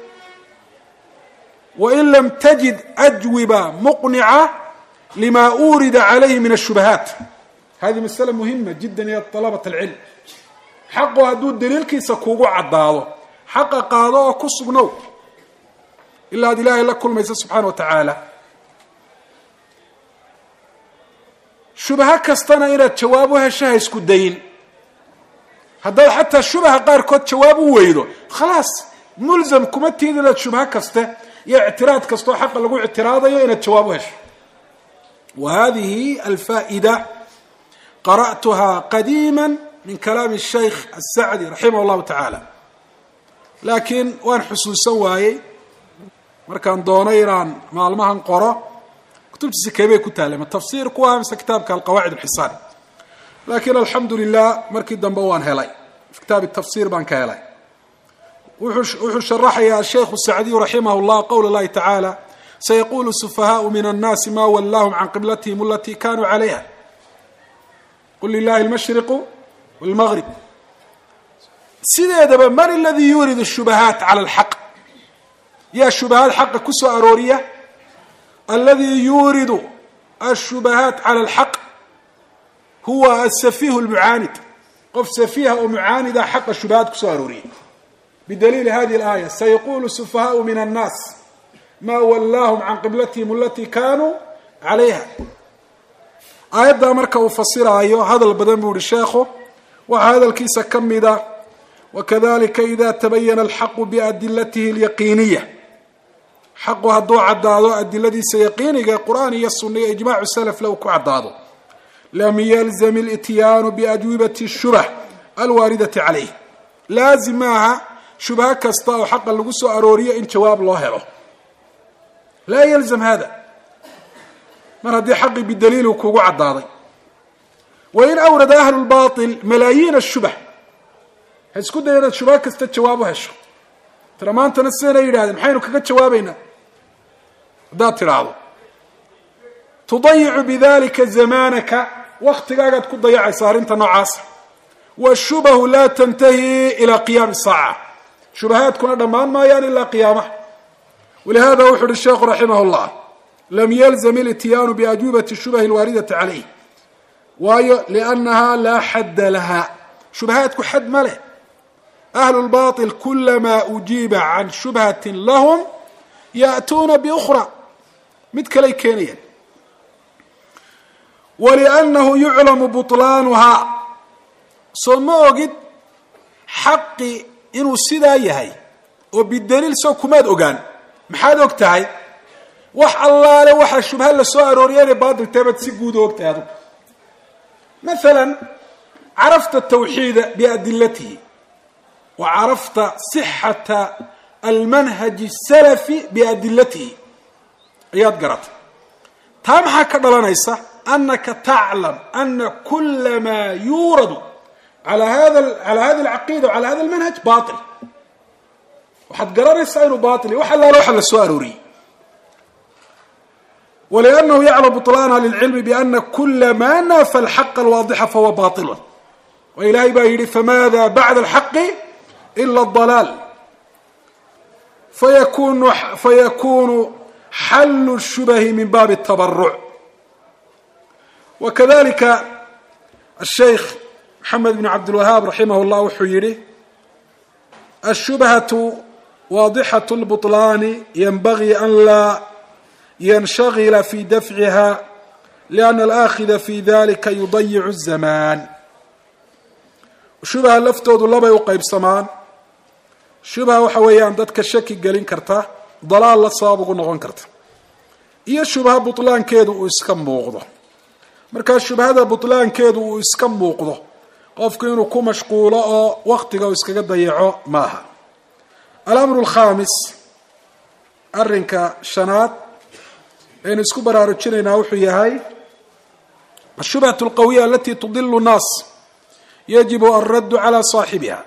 وإن لم تجد أجوبة مقنعة لما أورد عليه من الشبهات. هذه مسألة مهمة جدا يا طلبة العلم. حقه هدود دليل كيسا كوغو عداده حق قاضه وكسبنو إلا هذه لا إلا كل ما يسأل سبحانه وتعالى. شبهة كستنا إلى جوابها شاهس كدين هذا حتى الشبهة قار كود جوابه ويدو خلاص ملزم كمتي إلى الشبهة كسته يا اعتراض كسته حق لقوا اعتراضه إلى جوابهش. وهذه الفائدة قرأتها قديما من كلام الشيخ السعدي رحمه الله تعالى لكن وان حسوسا واي markaan doonay inaan maalmahan qoro kutubtiisa keebay ku taalay tafsiir ku ah kitaabka alqawaacid alhisani laakiin alhamdulillah markii dambe waan helay kitaab tafsiir baan ka helay wuxuu sharaxaya sheekh saadi rahimahullah qawl allah ta'ala sayqulu sufahaa min an-nas ma wallahum an qiblatihim allati kanu 'alayha qul lillahi al-mashriq wal-maghrib. سيدة من الذي يورد الشبهات على الحق؟ يا شبهات حق كسو أرورية. الذي يورد الشبهات على الحق هو السفيه المعاند. قف سفيه ومعاند حق الشبهات كسو أرورية بدليل هذه الآية سيقول السفهاء من الناس ما ولاهم عن قبلتهم التي كانوا عليها. آية دا مركة وفصيرها أيوه هذا البدن بوري الشيخ وهذا الكيس كمدا. وكذلك إذا تبين الحق بأدلته اليقينية xaqu hadduu caddaado adiladiisa yaqiiniga qur'aan iyo sunna iyo ijmaacu salaf low ku caddaado lam yalzam اlityaanu biajwibati shubah alwaaridati calayh laazim maaha shubha kasta oo xaqa lagu soo arooriyo in jawaab loo helo laa yalzam hada mar haddii xaqii bidaliilu kugu caddaaday wain awrada ahlu lbail malaayiin ashubah ha isku day inaad shubha kasta jawaab u hesho tira maantana sidanay yidhahdeen maxaynu kaga jawaabaynaa haddaad tidhaahdo tudayicu bidalika zamaanaka waktigaagaad ku dayacaysa arrinta noocaasa washubahu laa tantahi ilaa qiyaami saaca shubahaadkuna dhammaan maayaan ilaa qiyaamaha walihada wuxu uhi sheekhu raximah llah lam yalzam ilityaanu biajwibati shubahi alwaaridati calayh waayo liannaha laa xadda laha shubahaadku xad ma leh ahlu lbail kulamaa ujiiba can shubhatin lahum ya'tuuna biukhra mid kaley keenayaan waliannahu yuclamu buطlaanuhaa soo ma ogid xaqi inuu sidaa yahay oo bidaliil soo kumaad ogaan maxaad og tahay wax allaale waxaa shubha la soo arooriya inay baatiltabaad si guud o ogtahay adugu maala carafta tawxiida biadilatihi wa carafta sixata almanhaji الsalafi biadilatihi ayaad garatay taa maxaa ka dhalanaysa anaka taclam ana kula maa yuuradu ala hadi alcaqiida o ala hada almanhaj bail waxaad garanaysaa inuu bail wax allaale waxa la soo arooriyey wliannahu yaclam buطlaanha lilcilmi biana kula ma nafa alxaqa alwaadixa fahuwa bail wa ilaahay baa yidhi famada bacda alxaqi ila اdalaal fayakunu xallu shubahi min baabi الtabaruc wakadalika الshaykh maxamed bn cabdilwahaab raximah اllah wuxuu yihi ashubhaةu waadixaة اlbuطlaani ynbagii an laa ynshagila fi dafciha lianna alaakhida fi dalika yudayicu الzamaan shubha laftoodu labay u qaybsamaan shubha waxa weeyaan dadka shaki gelin karta dalaal la sabab ugu noqon karta iyo shubha butlaankeedu uu iska muuqdo markaa shubhada butlaankeedu uu iska muuqdo qofku inuu ku mashquulo oo waktiga uu iskaga dayaco maaha alamru alkhamis arrinka shanaad aynu isku baraarujinaynaa wuxuu yahay ashubhatu alqawiya alati tudilu nnaas yajibu alraddu cala saaxibiha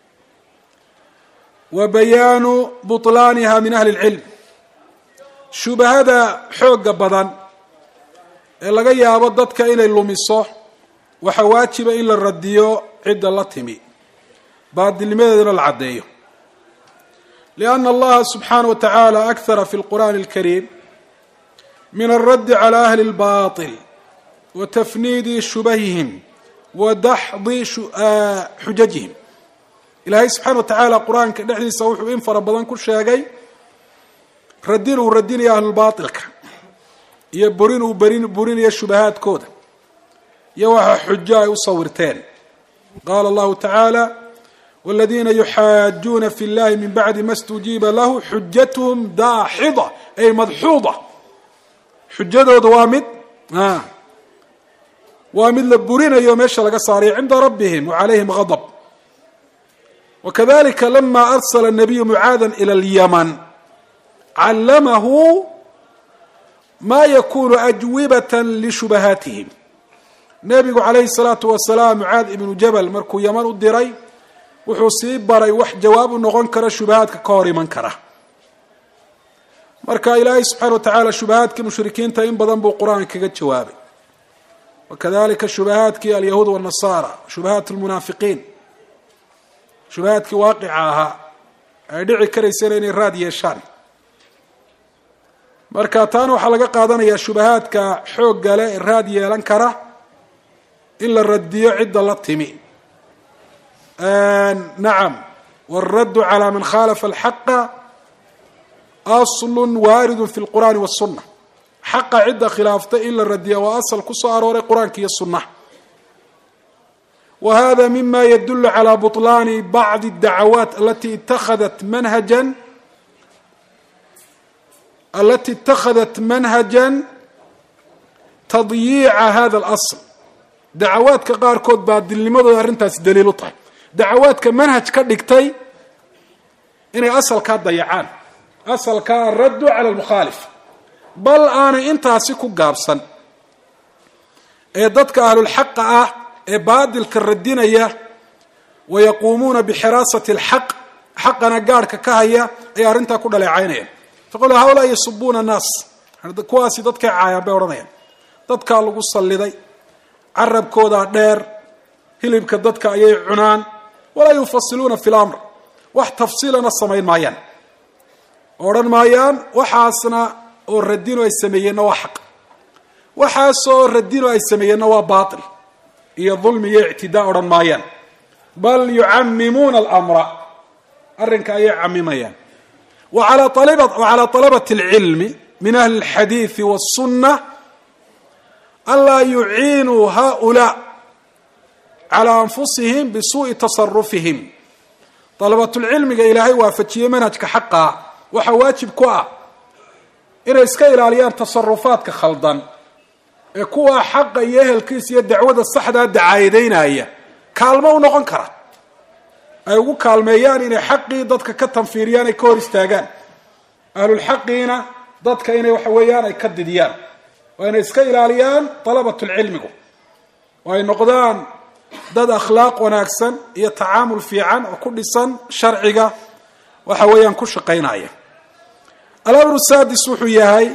wa bayaanu buطlaaniha min ahli اlcilm shubahada xooga badan ee laga yaabo dadka inay lumiso waxaa waajiba in la radiyo cidda la timi baadilnimadeedana la caddeeyo lianna allaha subxaanaه wa tacaala akhara fi اlqur'ani اlkariim min alraddi cala ahli اlbaطil wa tafniidi shubahihim wa daxdi xujajihim ilaahay subxana wa tacaala qur-aanka dhexdiisa wuxuu in fara badan ku sheegay radin uu radinayo ahlulbaatilka iyo burin uu burinayo shubahaadkooda iyo waxa xujo ay u sawirteen qaala allahu tacaala wاladiina yuxaajuuna fi اllahi min bacdi ma اstujiiba lahu xujatuhum daaxida ay madxuuda xujadooda waa mid la burinayo meesha laga saarayo cinda rabbihim wacalayhim gadb wakadalika lama arsala الnabiyu mucaada ilى اlyaman callamahu ma yakunu ajwibata lishubahaatihim nebigu calayhi الsalaatu wasalaam mucaad ibnu jabal markuu yaman u diray wuxuu sii baray wax jawaab u noqon kara shubahaadka ka hor iman kara marka ilaahay subxana wa tacaala shubahaadkii mushrikiinta in badan buu qur-aanka kaga jawaabay wakadalika shubahaadkii alyahuud wالnasaara shubahaat اlmunaafiqiin shubahaadkii waaqica ahaa ay dhici karaysana inay raad yeeshaan marka taana waxaa laga qaadanayaa shubahaadka xoogga leh ee raad yeelan kara in la radiyo cidda la timi nacam wاlraddu calى man khalafa alxaqa aslu waaridu fi اlqur'ani wالsuna xaqa cidda khilaaftay in la radiya waa asal ku soo arooray qur-aanka iyo sunaha wa hada mima yadulu calى buطlaani bacdi الdacawaat alati itahadat manhaja alati اtahadat manhaja tadyiica hada اlasl dacawaadka qaarkood baa dilnimadooda arrintaasi daliil u tahay dacawaadka manhaj ka dhigtay inay asalkaa dayacaan asalkaa araddu cala almukhaalif bal aanay intaasi ku gaabsan ee dadka ahlulxaqa ah ee baadilka radinaya wayaquumuuna bixiraasati alxaq xaqana gaadhka ka haya ayay arrintaa ku dhaleecaynayaan faqul haulaa yasubuuna annaas kuwaasi dadkay caayaan bay odhanayaan dadkaa lagu salliday carabkoodaa dheer hilibka dadka ayay cunaan walaa yufasiluuna fi lamr wax tafsiilana samayn maayaan odhan maayaan waxaasna oo radino ay sameeyeenna waa xaq waxaasoo radino ay sameeyeenna waa baatil iyo dulmi iyo ictidaa odhan maayaan bal yucamimuuna alamra arrinka ayay camimayaan wacalaa طalabati اlcilmi min ahli اlxadiiثi wالsunna anlaa yuciinuu haؤulaa calى anfusihim bisuuءi tasarufihim dalabatulcilmiga ilaahay waafajiyey manhajka xaqaa waxaa waajib ku ah inay iska ilaaliyaan tasarufaadka khaldan ee kuwa xaqa iyo ehelkiisa iyo dacwada saxdaa dacaayadeynaya kaalmo u noqon kara ay ugu kaalmeeyaan inay xaqii dadka ka tanfiiriyaan ay ka hor istaagaan ahlulxaqiina dadka inay waxa weeyaan ay ka didiyaan waa inay iska ilaaliyaan dalabatulcilmigu oo ay noqdaan dad akhlaaq wanaagsan iyo tacaamul fiican oo ku dhisan sharciga waxa weeyaan ku shaqaynaya alamru sadis wuxuu yahay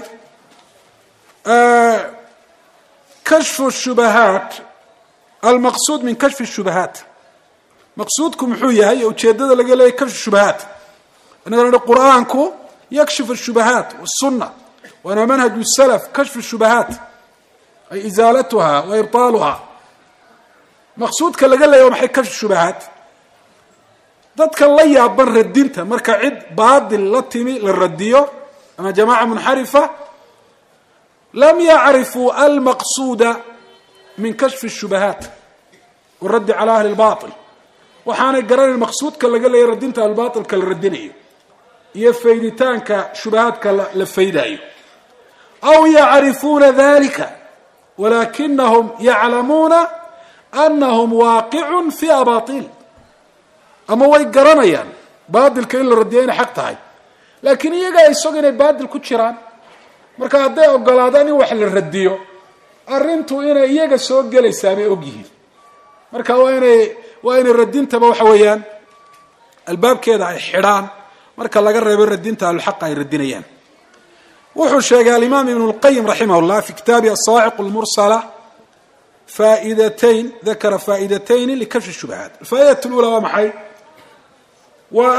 kashfu shubahaat almaqsuud min kashfi shubahaat maqsuudku muxuu yahay ujeedada laga leeyahay kashfu shubahaat inaga quraanku yakshifu shubahaat wasunna wana manhaj salaf kashfu shubahaat ay izalatuha wa ibtaluha maqsuudka laga leeyahay maxay kashfu shubahaat dadka la yaaban radinta marka cid baadil la timi la radiyo ama jamaaca munxarifa lam yacrifuu almaqsuuda min kashfi shubahaat waraddi cala ahli lbail waxaanay garanayn maqsuudka laga leeyahy radinta ahlulbailka la radinayo iyo fayditaanka shubahaadka la faydayo aw yacrifuuna dalika walakinahum yaclamuuna anahum waaqicun fi abail ama way garanayaan baadilka in la radiyo inay xaq tahay laakiin iyagaa isago inay baadil ku jiraan marka hadday ogolaadaan in wax la radiyo arrintu inay iyaga soo gelaysaa bay og yihiin marka waa inay radintaba waxa weeyaan albaabkeeda ay xidhaan marka laga reebo radinta ahlulxaqa ay radinayaan wuxuu sheegay alimaam ibn اlqayim raximah اllah fi kitaabi asaaciq اlmursala faa'idatayn dakara faa'idatayn likashfi shubahaat alfaa'idatu اlula waa maxay waa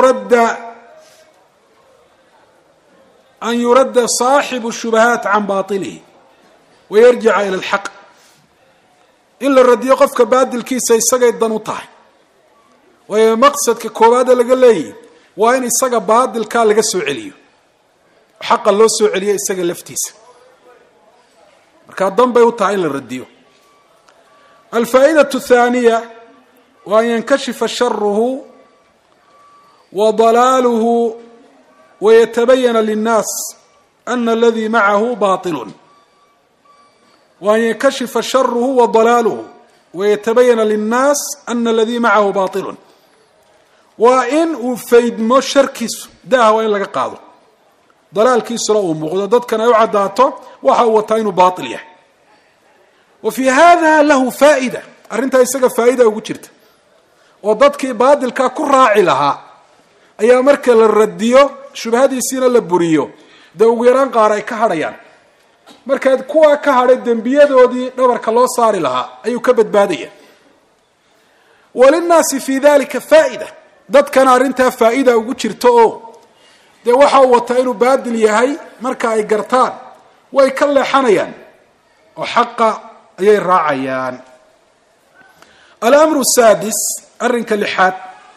an yuradda saaxibu shubahaat can bailihi wayarjica ila alxaq in la radiyo qofka baadilkiisa isagay dan u tahay waayo maqsadka koowaada laga leeyahy waa in isaga baadilkaa laga soo celiyo xaqa loo soo celiyo isaga laftiisa markaa dan bay u tahay in la radiyo alfaa'idatu athaaniya waa an yankashifa sharuhu wa dalaaluhu wayatabayana linnaas ana aladii macahu bailun waan yankashifa sharuhu wa dalaaluhu wayatabayana linnaas ana aladii macahu bailun waa in uu faydmo sharkiisu daaha waa in laga qaado dalaalkiisuna uu muuqdo dadkan ay u caddaato waxa uu wataa inuu baail yahay wa fii hada lahu faa'ida arrintaa isaga faa'ida ugu jirta oo dadkii baadilkaa ku raaci lahaa ayaa marka la radiyo shubahadiisiina la buriyo dee ugu yaraan qaar ay ka hadhayaan markaad kuwa ka hadhay dembiyadoodii dhabarka loo saari lahaa ayuu ka badbaadaya walinnaasi fii dalika faa'ida dadkana arrintaa faa'ida ugu jirto oo dee waxa uu wataa inuu baadil yahay marka ay gartaan way ka leexanayaan oo xaqa ayay raacayaan alamru sadis arrinka lixaad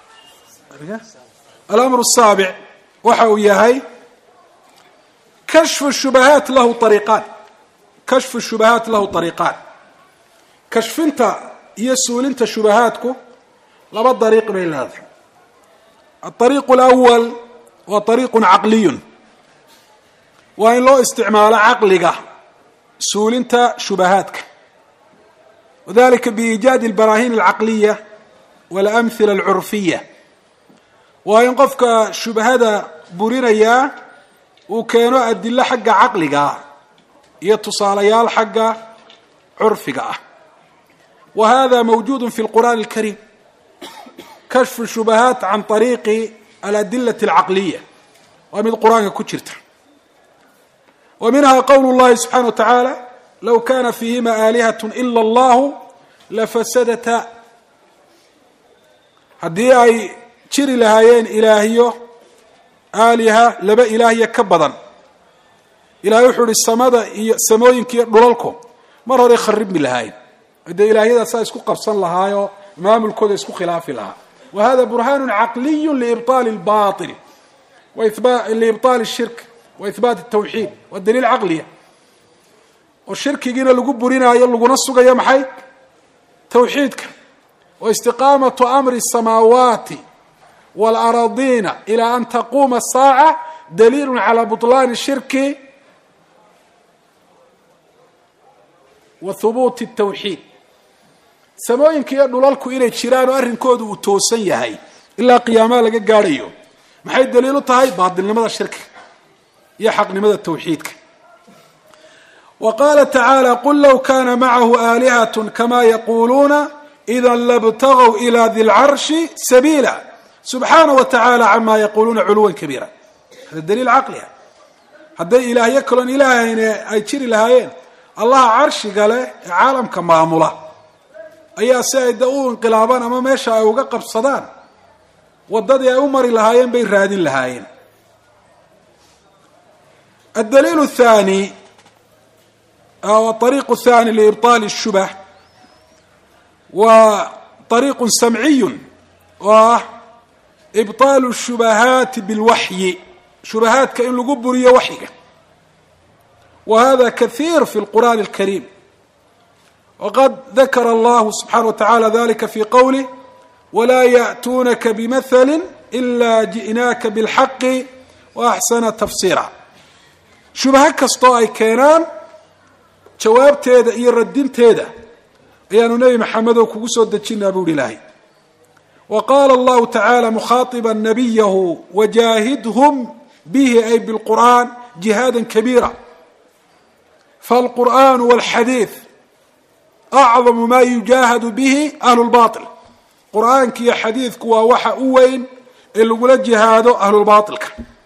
alamru saabic waxa uu yahay kashfu shubahaat lahu ariiqaan kashfu shubahaat lahu ariiqaan kashfinta iyo suulinta shubahaadku laba dariiq bay leedahay aariiqu alawal waa ariiqun caqliyun waa in loo isticmaalo caqliga suulinta shubahaadka wadalika biiijaadi albarahin alcaqliya walamhila alcurfiya waa in qofka shubhada burinayaa uu keeno adilo xagga caqliga iyo tusaalayaal xagga curfiga ah wa hada mawjuud fi lqur'an alkarim kashfu shubahaat can طariiqi aladilati alcaqliya waa mid qur-aanka ku jirta wa minha qowl اllahi subxanaه wa tacaala low kana fiihima aalihaة ila اllahu lafasadata haddii ay jiri lahaayeen ilaahyo aaliha laba ilaahya ka badan ilahay wuxuu ihi samada iyo samooyinka iyo dhulalku mar hore kharibmi lahayn dee ilaahyadaasaa isku qabsan lahaayoo maamulkooda isku khilaafi lahaa wa hada burhanu caqliyu liibطaali اlbaطil liibطaali الshirk wa ihbaat الtawxiid waa daliil caqliya oo shirkigiina lagu burinaayo laguna sugayo maxay tawxiidka wa istiqaamatu amri الsamaawaati wاlأraadiina ilى an taquuma الsaaca daliil calى buطlaani الshirki wa hubuuti الtawxiid samooyinka iyo dhulalku inay jiraan oo arrinkoodu uu toosan yahay ilaa qiyaamaha laga gaadhayo maxay daliil u tahay baatilnimada shirkiga iyo xaqnimada tawxiidka wa qaala tacaala qul low kana macahu aalihaة kama yaquluuna ida labtagw ilى di lcarshi sabiila subxaanaه wa tacaala cama yaquluuna culuwa kabiira hada daliil caqliha hadday ilaahyo kaloon ilaahayne ay jiri lahaayeen allaha carshiga leh ee caalamka maamula ayaa si ay da u inqilaabaan ama meesha ay uga qabsadaan waddadii ay u mari lahaayeen bay raadin lahaayeen الدليل الثاني أو الطريق الثاني لإبطال الشبه وطريق سمعي وإبطال الشبهات بالوحي شبهات كأن لقبرية وحية وهذا كثير في القرآن الكريم وقد ذكر الله سبحانه وتعالى ذلك في قوله ولا يأتونك بمثل إلا جئناك بالحق وأحسن تفسيرا shubaha kastoo ay keenaan jawaabteeda iyo radinteeda ayaanu nebi maxamedow kugu soo dejinaa buu ihi ilaahay wa qaala allahu tacaala mukhaatiban nabiyahu wajaahidhum bihi ay bilqur'an jihaada kabiira falqur'an walxadiid acdamu ma yujaahadu bihi ahlu lbail qur'aanka iyo xadiidku waa waxa u weyn ee lagula jihaado ahlulbaailka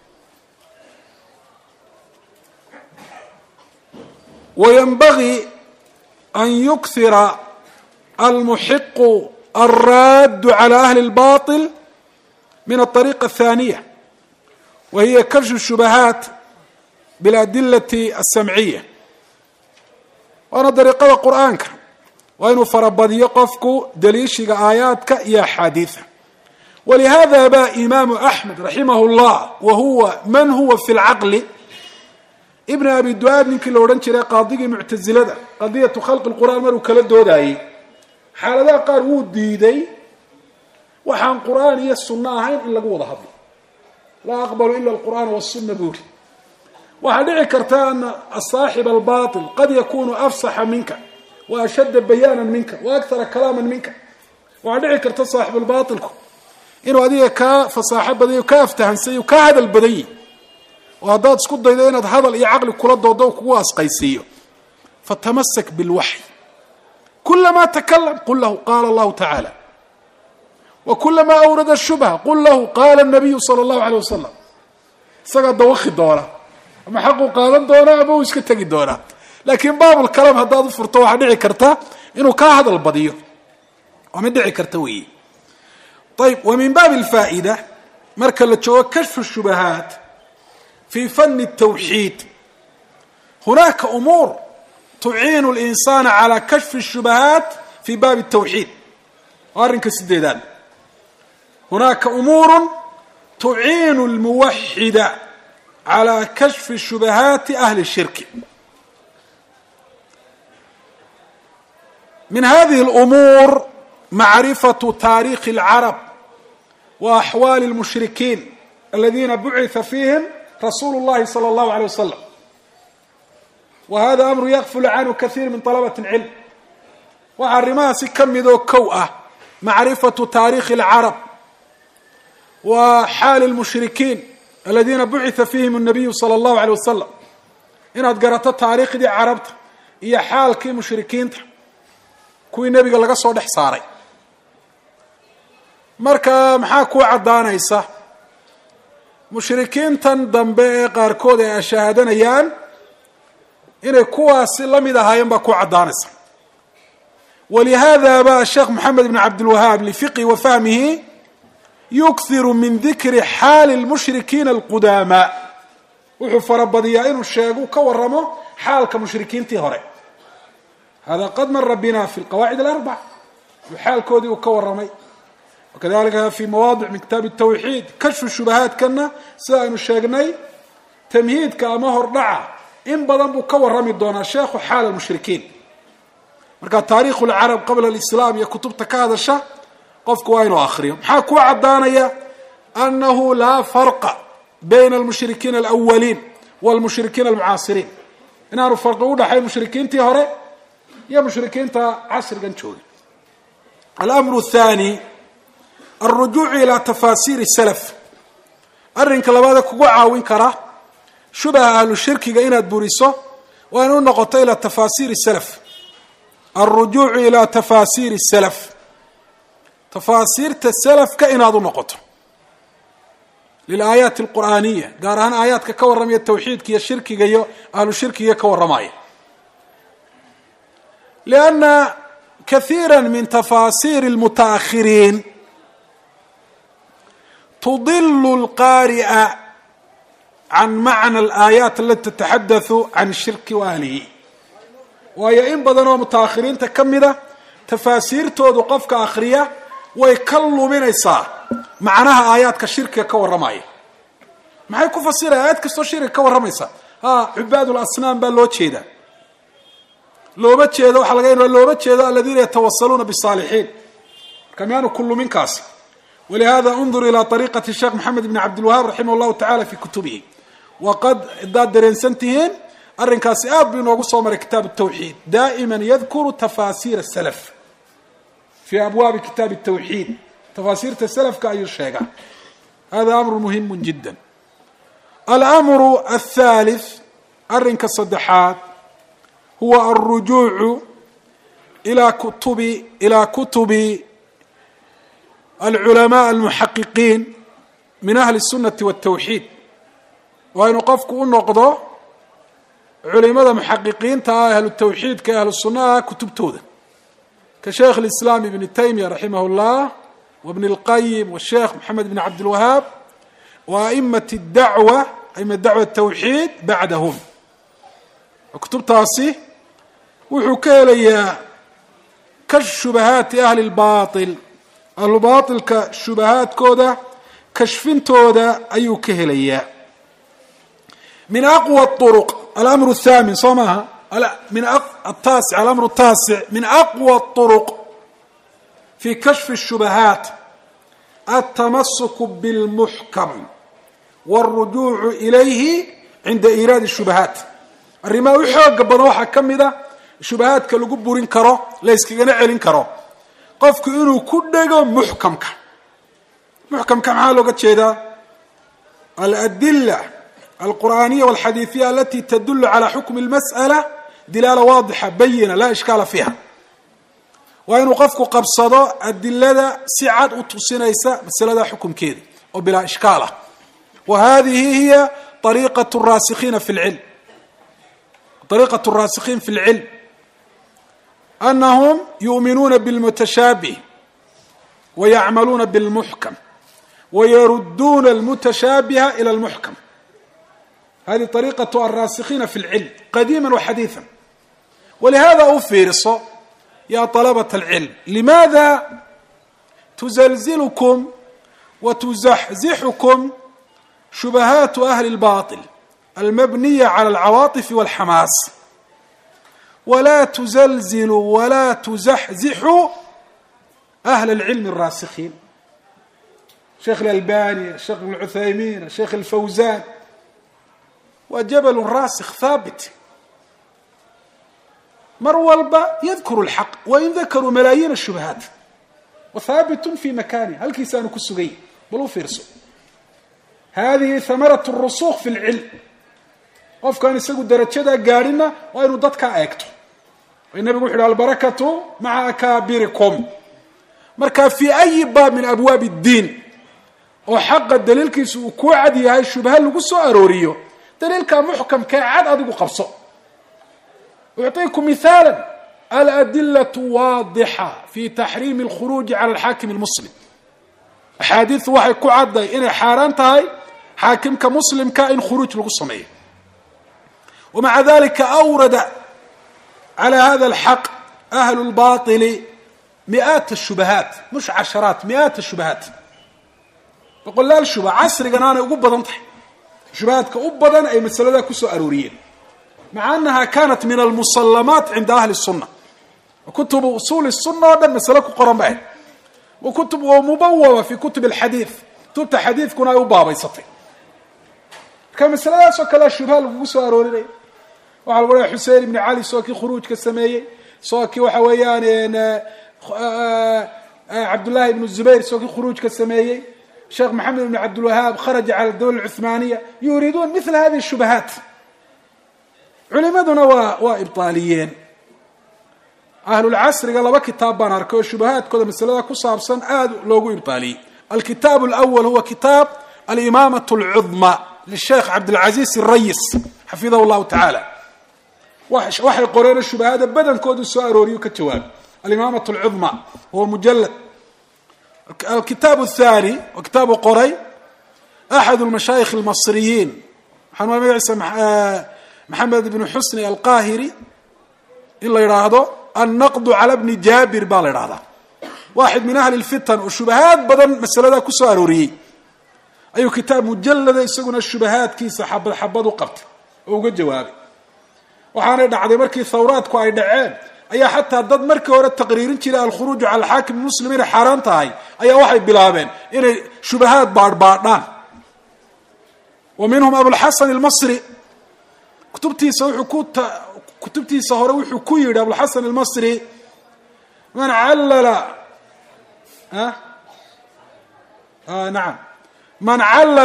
وينبغي أن يكثر المحق الراد على أهل الباطل من الطريقة الثانية وهي كشف الشبهات بالأدلة السمعية وأنا طريقة قرآنك وأنه فربضي قفك دليشك آياتك يا حديثة ولهذا با إمام أحمد رحمه الله وهو من هو في العقل ibn abi duaad ninkii la odhan jiray qaadigii muctasilada qadiyatu khalqi lqur'aan maruu kala doodayey xaaladaha qaar wuu diiday waxaan qur'aan iyo sunno ahayn in lagu wada hadlo laa aqbalu ila alqur'aan wasunna buuri waxaa dhici karta ana asaaxib albaatil qad yakunu afsaxa minka wa ashadda bayaanan minka wa akthara kalaaman minka waxaa dhici karta saaxib albaatilku inuu adiga kaa fasaaxo badan kaa aftahansayo kaa hadal badan yihi oo haddaad isku daydo inaad hadal iyo caqli kula doodo kugu asqaysiiyo fatamasak bilwaxy kulamaa takalam qul lahu qaala allahu tacaala wa kulamaa awrada shubha qul lahu qaala nabiyu sala allahu aleyh wasalam isagaa dawakhi doona ama xaquu qaadan doonaa ama uu iska tegi doonaa laakiin baabulkalaam haddaad u furto waxaa dhici karta inuu kaa hadal badiyo waa mid dhici karta weeye ayb wa min baabi alfaa'ida marka la joogo kashfu shubahaat في فن التوحيد هناك أمور تعين الإنسان على كشف الشبهات في باب التوحيد وارنك السديدان هناك أمور تعين الموحد على كشف الشبهات أهل الشرك من هذه الأمور معرفة تاريخ العرب وأحوال المشركين الذين بعث فيهم رسول الله صلى الله عليه وسلم وهذا أمر يغفل عنه كثير من طلبة العلم. waxaa arrimahaasi ka midoo kow ah macrifatu taariikhi alcarab wa xaali lmushrikiin aladiina bucitha fiihim الnabiyu salى اllahu alيه wasalam, inaad garato taariikhdii carabta iyo xaalkii mushrikiinta kuwii nebiga laga soo dhex saaray. marka maxaa kuu caddaanaysa mushrikiintan dambe ee qaarkood ay ashahaadanayaan inay kuwaasi la mid ahaayeen baa kuu caddaanaysa. ولهذا bا الشheekh محamed بن cabdالوهاab لفقه وفهمه يكثir min ذikri xaal المشhrikiina الqudamاء, wuxuu farabadiyaa inuu sheegu ka waramo xaalka mushrikiintii hore. hada qad mara bina fi الqawاعid الأربع, xaalkoodii uu ka waramay. وkadalika fi mawaadiع min kitaab التwxيid kashfu shubahaadkana sida aynu sheegnay tamhiidka ama hordhaca in badan buu ka warami doonaa sheekhu xaal الmushrikiin. marka taariikhu lcarab qabla alislaam iyo kutubta ka hadasha qofku waa inuu akriyo. maxaa kuu caddaanaya annahu laa farqa bayna almushrikiina alawaliin walmushrikiina almucaasiriin, inaanu farqi udhaxayn mushrikiintii hore iyo mushrikiinta casrigan jooga. alamru athani alrujuucu ilaa tafaasiiri salaf. arrinka labaada kugu caawin kara shubaha ahlu shirkiga inaad buriso waa inu noqoto ilaa tafaasiiri salaf. الرجوع إلى تفاسير السلف, تفاasiirta سلفka inaad u noqoto للآيaaت القرآaنية, gaar ahaan aayaadka ka warramaya توxيidka iyo shirkiga iyo ahlu shirkiga ka warramaya. لأن كثيirا من تفاaصير المتأخرين تضل القارئ عن معنى الآيات التي تتحدث عن الشhirك وأهله. waayo in badan oo mutaakhiriinta ka mida tafaasiirtoodu qofka akhriya way ka luminaysaa macnaha aayaadka shirkiga ka warramaya. maxay ku fasiraya aayad kastoo shirkiga ka warramaysa? cibaadul asnaam baa loo jeedaa, looma jeedo waxaa laga yaaba looma jeedo aladiina yatawasaluuna bisaalixiin. marka miyaanu ku luminkaasi. walihada undur ilaa طariiqati sheekh maxamed bn cabdilwahaab raximah llahu tacala fi kutubihi. waqad hadaad dareensan tihiin arrinkaasi aad buu inoogu soo maray kitaab التwxيid. daa'ima yadkuru tafaasiir الslf fii abwaabi kitaab التwxيid, tafaasiirta slafka ayuu sheegaa. hada amru muhimu jida. alamru الثالث, arrinka saddexaad, huwa الrujuucu ilaa kutubi alculamaء almuxaqiqiin min ahli الsunati والتwxيid. waa inuu qofku u noqdo culimada muxaqiqiinta ah ahlu tawxiidka ahlu sunnaha kutubtooda ka sheekh اlislaam ibn taymiya raximah اllah wabn اlqayim washeekh maxamed bn cabdilwahaab wa a'imat dacwa aima dacwa tawxiid bacdahum. kutubtaasi wuxuu ka helayaa kashf shubahaati ahli اlbail, ahlu baailka shubahaadkooda kashfintooda ayuu ka helayaa. min aqwى الطرق الأمر الثامن soo maaha الأمر التاسع من أقوى الطرق في كشف الشبهات التمسك بالمحكم والرجوع إليه عند إيراد الشبهات. arrimaha u xooga badan waxaa ka mida shubahaadka lagu burin karo, la iskagana celin karo qofku inuu ku dhego muxkamka. muxkamka maxaa looga jeedaa? الأدلة القرآنية والحديثية التي تدل على حكم المسألة دلالة واضحة بينة لا إشكال فيها. waa inuu qofku qabsado adilada si cad u tusinaysa masalada xukunkeeda oo bilaa ishkaal ah. وهذه هي طريقة الراسخين في العلم. طريقة الراسخين في العلم أنهم يؤمنون بالمتشابه ويعملون بالمحكم ويردون المتشابه إلى المحكم. هذه طريقة الراسخين في العلم قديما وحديثا. ولهذا أفرص يا طلبة العلم لماذا تزلزلكم وتزحزحكم شبهات أهل الباطل المبنية على العواطف والحماس، ولا تزلزلوا ولا تزحزحوا أهل العلم الراسخين، الشيخ الألباني، الشيخ ابن عثيمين، الشيخ الفوزان، وجبل راسخ ثابت mar walba yadkuru alxaq wain dakaruu malaayiin ashubahaat wathaabitun fi makani halkiisaanu ku sugay bal u fiirso hadihi hamarat rusukh fi lcilm qofkaan isagu darajadaa gaadhina waa inuu dadkaa eegto nabigu wuxu uhi albarakatu maca akaabirikum marka fi ayi baab min abwaabi اddiin oo xaqa daliilkiisu uu ku cad yahay shubha lagu soo arooriyo daliilkaa muxkamkee cad adigu qabso ucطiikum mithaala aladilaة waadixa fi taxriimi اlkhuruuji cala alxaakim اlmuslim axaadiidu waxay ku cadday inay xaaraan tahay xaakimka muslimka in khuruuj lagu sameeyo wamaca dalika awrada على هذا الحق أهل الباطل مئات الشبهات مش عشرات مئات الشبهات يقول لا الشبهة عصر أنا أقبضا شبهات كأبضا أي مسألة كسو أروريين مع أنها كانت من المسلمات عند أهل السنة وكتب أصول السنة هذا مسألة قرمين وكتب مبوبة في كتب الحديث كتب حديث كنا يبابا يسطي كان مسألة سوكلا الشبهة كسو أروريين waxaa lagu leeyahay Xuseyn ibn Ali soo kii khuruujka sameeyay soo kii waxa weeyaan Abdullah ibn Zubayr soo kii khuruujka sameeyay Sheikh Mohammed ibn Abdul Wahhab kharaja ala ad-dawla al-Uthmaniyya yuridun mithla hadhihi ash-shubahat culimaduna waa ibtaaliyeen ahlu al-asriga laba kitaab baan arkay shubahaadkooda masalada ku saabsan aad loogu ibtaaliyay al-kitab al-awwal huwa kitab al-imamah al-'uzma للشيخ عبد العزيز الريس حفظه الله تعالى waxay qoreen shubahaada badankoodu soo arooriyo ka jawaab al-imamah al-'uzma huwa mujallad الكتاب الثاني وكتاب قري أحد المشايخ المصريين محمد بن حسن القاهري إلا يراهده النقد على ابن جابر بالراهده واحد من أهل الفتن والشبهات بدل مسألة كسو أروري أي كتاب مجلد يسقون الشبهات كيس حبض وقبت وقد جوابي وحانا دعدي مركي ثورات كواي دعين أي حتى ضد مركي ورا التقريرين كلا الخروج على الحاكم المسلمين حرام تاعي أي واحد بلابين إن شبهات باربارنا ومنهم أبو الحسن المصري كتبتي سهروي حكوير أبو الحسن المصري من علل نعم من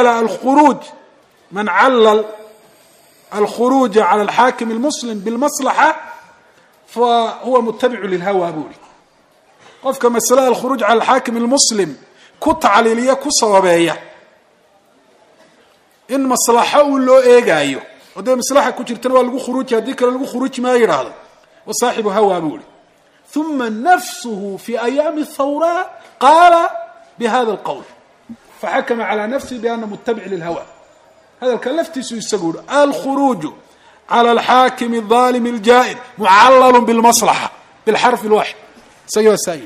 علل الخروج على الحاكم المسلم بالمصلحة فهو متبع للهوى بولي قفك مسألة الخروج على الحاكم المسلم كتعليلية كصوابية إن مصلحة ولو إيجايو وده مصلحة كتير لغو خروج هذيك لغو خروج ما يراد وصاحب هوى بولي ثم نفسه في أيام الثورة قال بهذا القول فحكم على نفسه بأنه متبع للهوى هذا الكلفتي سيقول الخروج على الحاكم الظالم الجائر معلل بالمصلحة بالحرف الواحد سيد السائل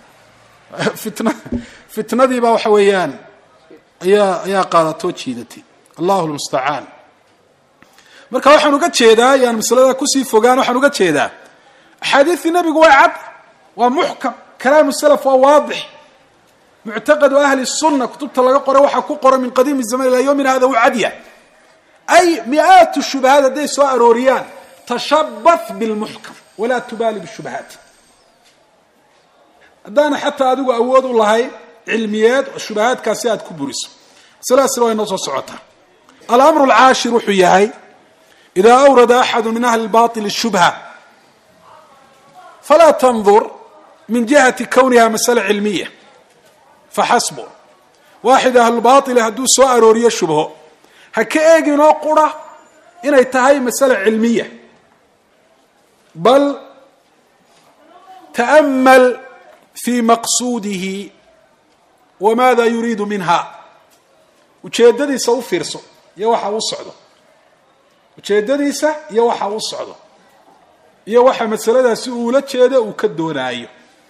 فتنة دي باو حويان يا قادتو جيدتي الله المستعان marka waxaan uga jeedaa yaan misalada ku sii fogaan waxaan uga jeedaa xadiisi nabigu waa cad waa muhkam kalaam salaf waa waadix معتقد أهل السنة كتبت لقى قرأ وحكوا قرأ من قديم الزمان إلى يومنا هذا وعديا أي مئات الشبهات دي سواء روريان تشبث بالمحكم ولا تبالي بالشبهات دانا حتى أدوك أود الله علميات والشبهات كاسيات كبرس سلاسل وينصر سعوتها الأمر العاشر حياي إذا أورد أحد من أهل الباطل الشبهة فلا تنظر من جهة كونها مسألة علمية فحسبه واحد أهل الباطل هدو سواء رورية الشبهة هكايجي نوقرة إن يتهي مسألة علمية بل تأمل في مقصوده وماذا يريد منها وشيددي سوف فرسو يوحى وصعده وشيددي سا يوحى وصعده يوحى مسألة سؤولة شيدة وكدونا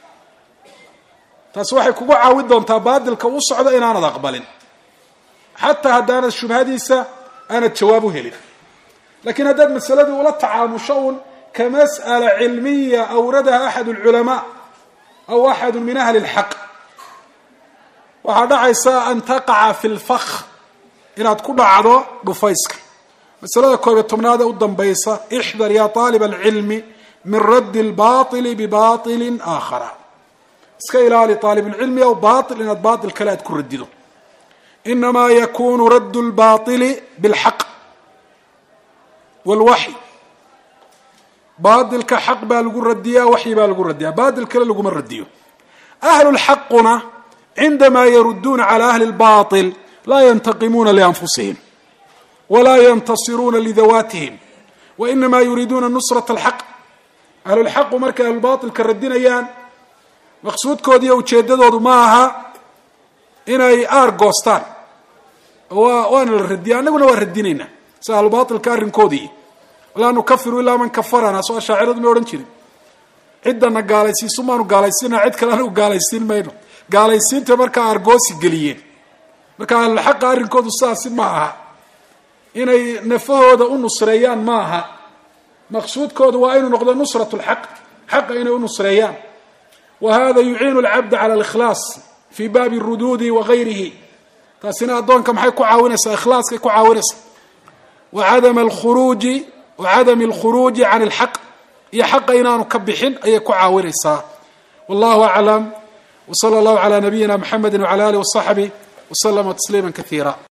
taas waxay kugu caawin doontaa baadilka uu socdo inaanad aqbalin hatta hadana shubhadiisa ana jawaab u helin laakiin hadad masaladu wala tacaamusho ka mas'ala ilmiya awradaha ahad ulama aw ahad min ahli alhaq waxa dhacaysa an taqaa fi alfakh inaad ku dhacdo dhufayska masalada koob tobnaad u dambaysa ihdar ya talib alilmi min raddi اlbaطili bibaطili aakhara. iska ilaali طaalibulcilmi ow baطil inaad baطil kale aad ku radido. inamaa yakunu radd اlbaطili biاlxaq wاlwaxy. baطilka xaq baa lagu radiyaa, waxyi baa lagu radiyaa, baطil kale laguma radiyo. ahlu اlxaquna cindama yaruduuna calى ahli اlbaطil laa yantaqimuuna lianfusihim walaa yantasiruuna lidawaatihim wainama yuriiduuna nusraة اlxaq. ahlulxaqu markay ahlulbaطilka radinayaan maqsuudkooda iyo ujeedadoodu ma aha inay aar goostaan, waana la radiya, annaguna waa radinaynaa si ahlulbaطilka arrinkoodii. walaa nukafiru ilaa man kafarana, soo ashaaciradu may odhan jirin. ciddana gaalaysiisu maanu gaalaysiina, cid kale anagu gaalaysiin mayno. gaalaysiinta markaa argoosi geliyeen. marka ahlulxaqa arrinkoodu sidaasi ma aha, inay nafahooda u nusreeyaan ma aha. maqsuudkoodu waa inuu noqdo nusrat lxaq, xaqa inay u nusreeyaan. wa hada yuciinu alcabda cala alikhlaas fi baabi ruduudi wagayrihi. taasina addoonka maxay ku caawinaysaa? ikhlaaskay ku caawinaysaa. wacadami alkhuruuji can alxaq, iyo xaqa inaanu ka bixin ayay ku caawinaysaa. wallahu aclam. wsala allahu calaa nabiyina mxamedi wcala alih wasaxbih waslama tasliima kaiira.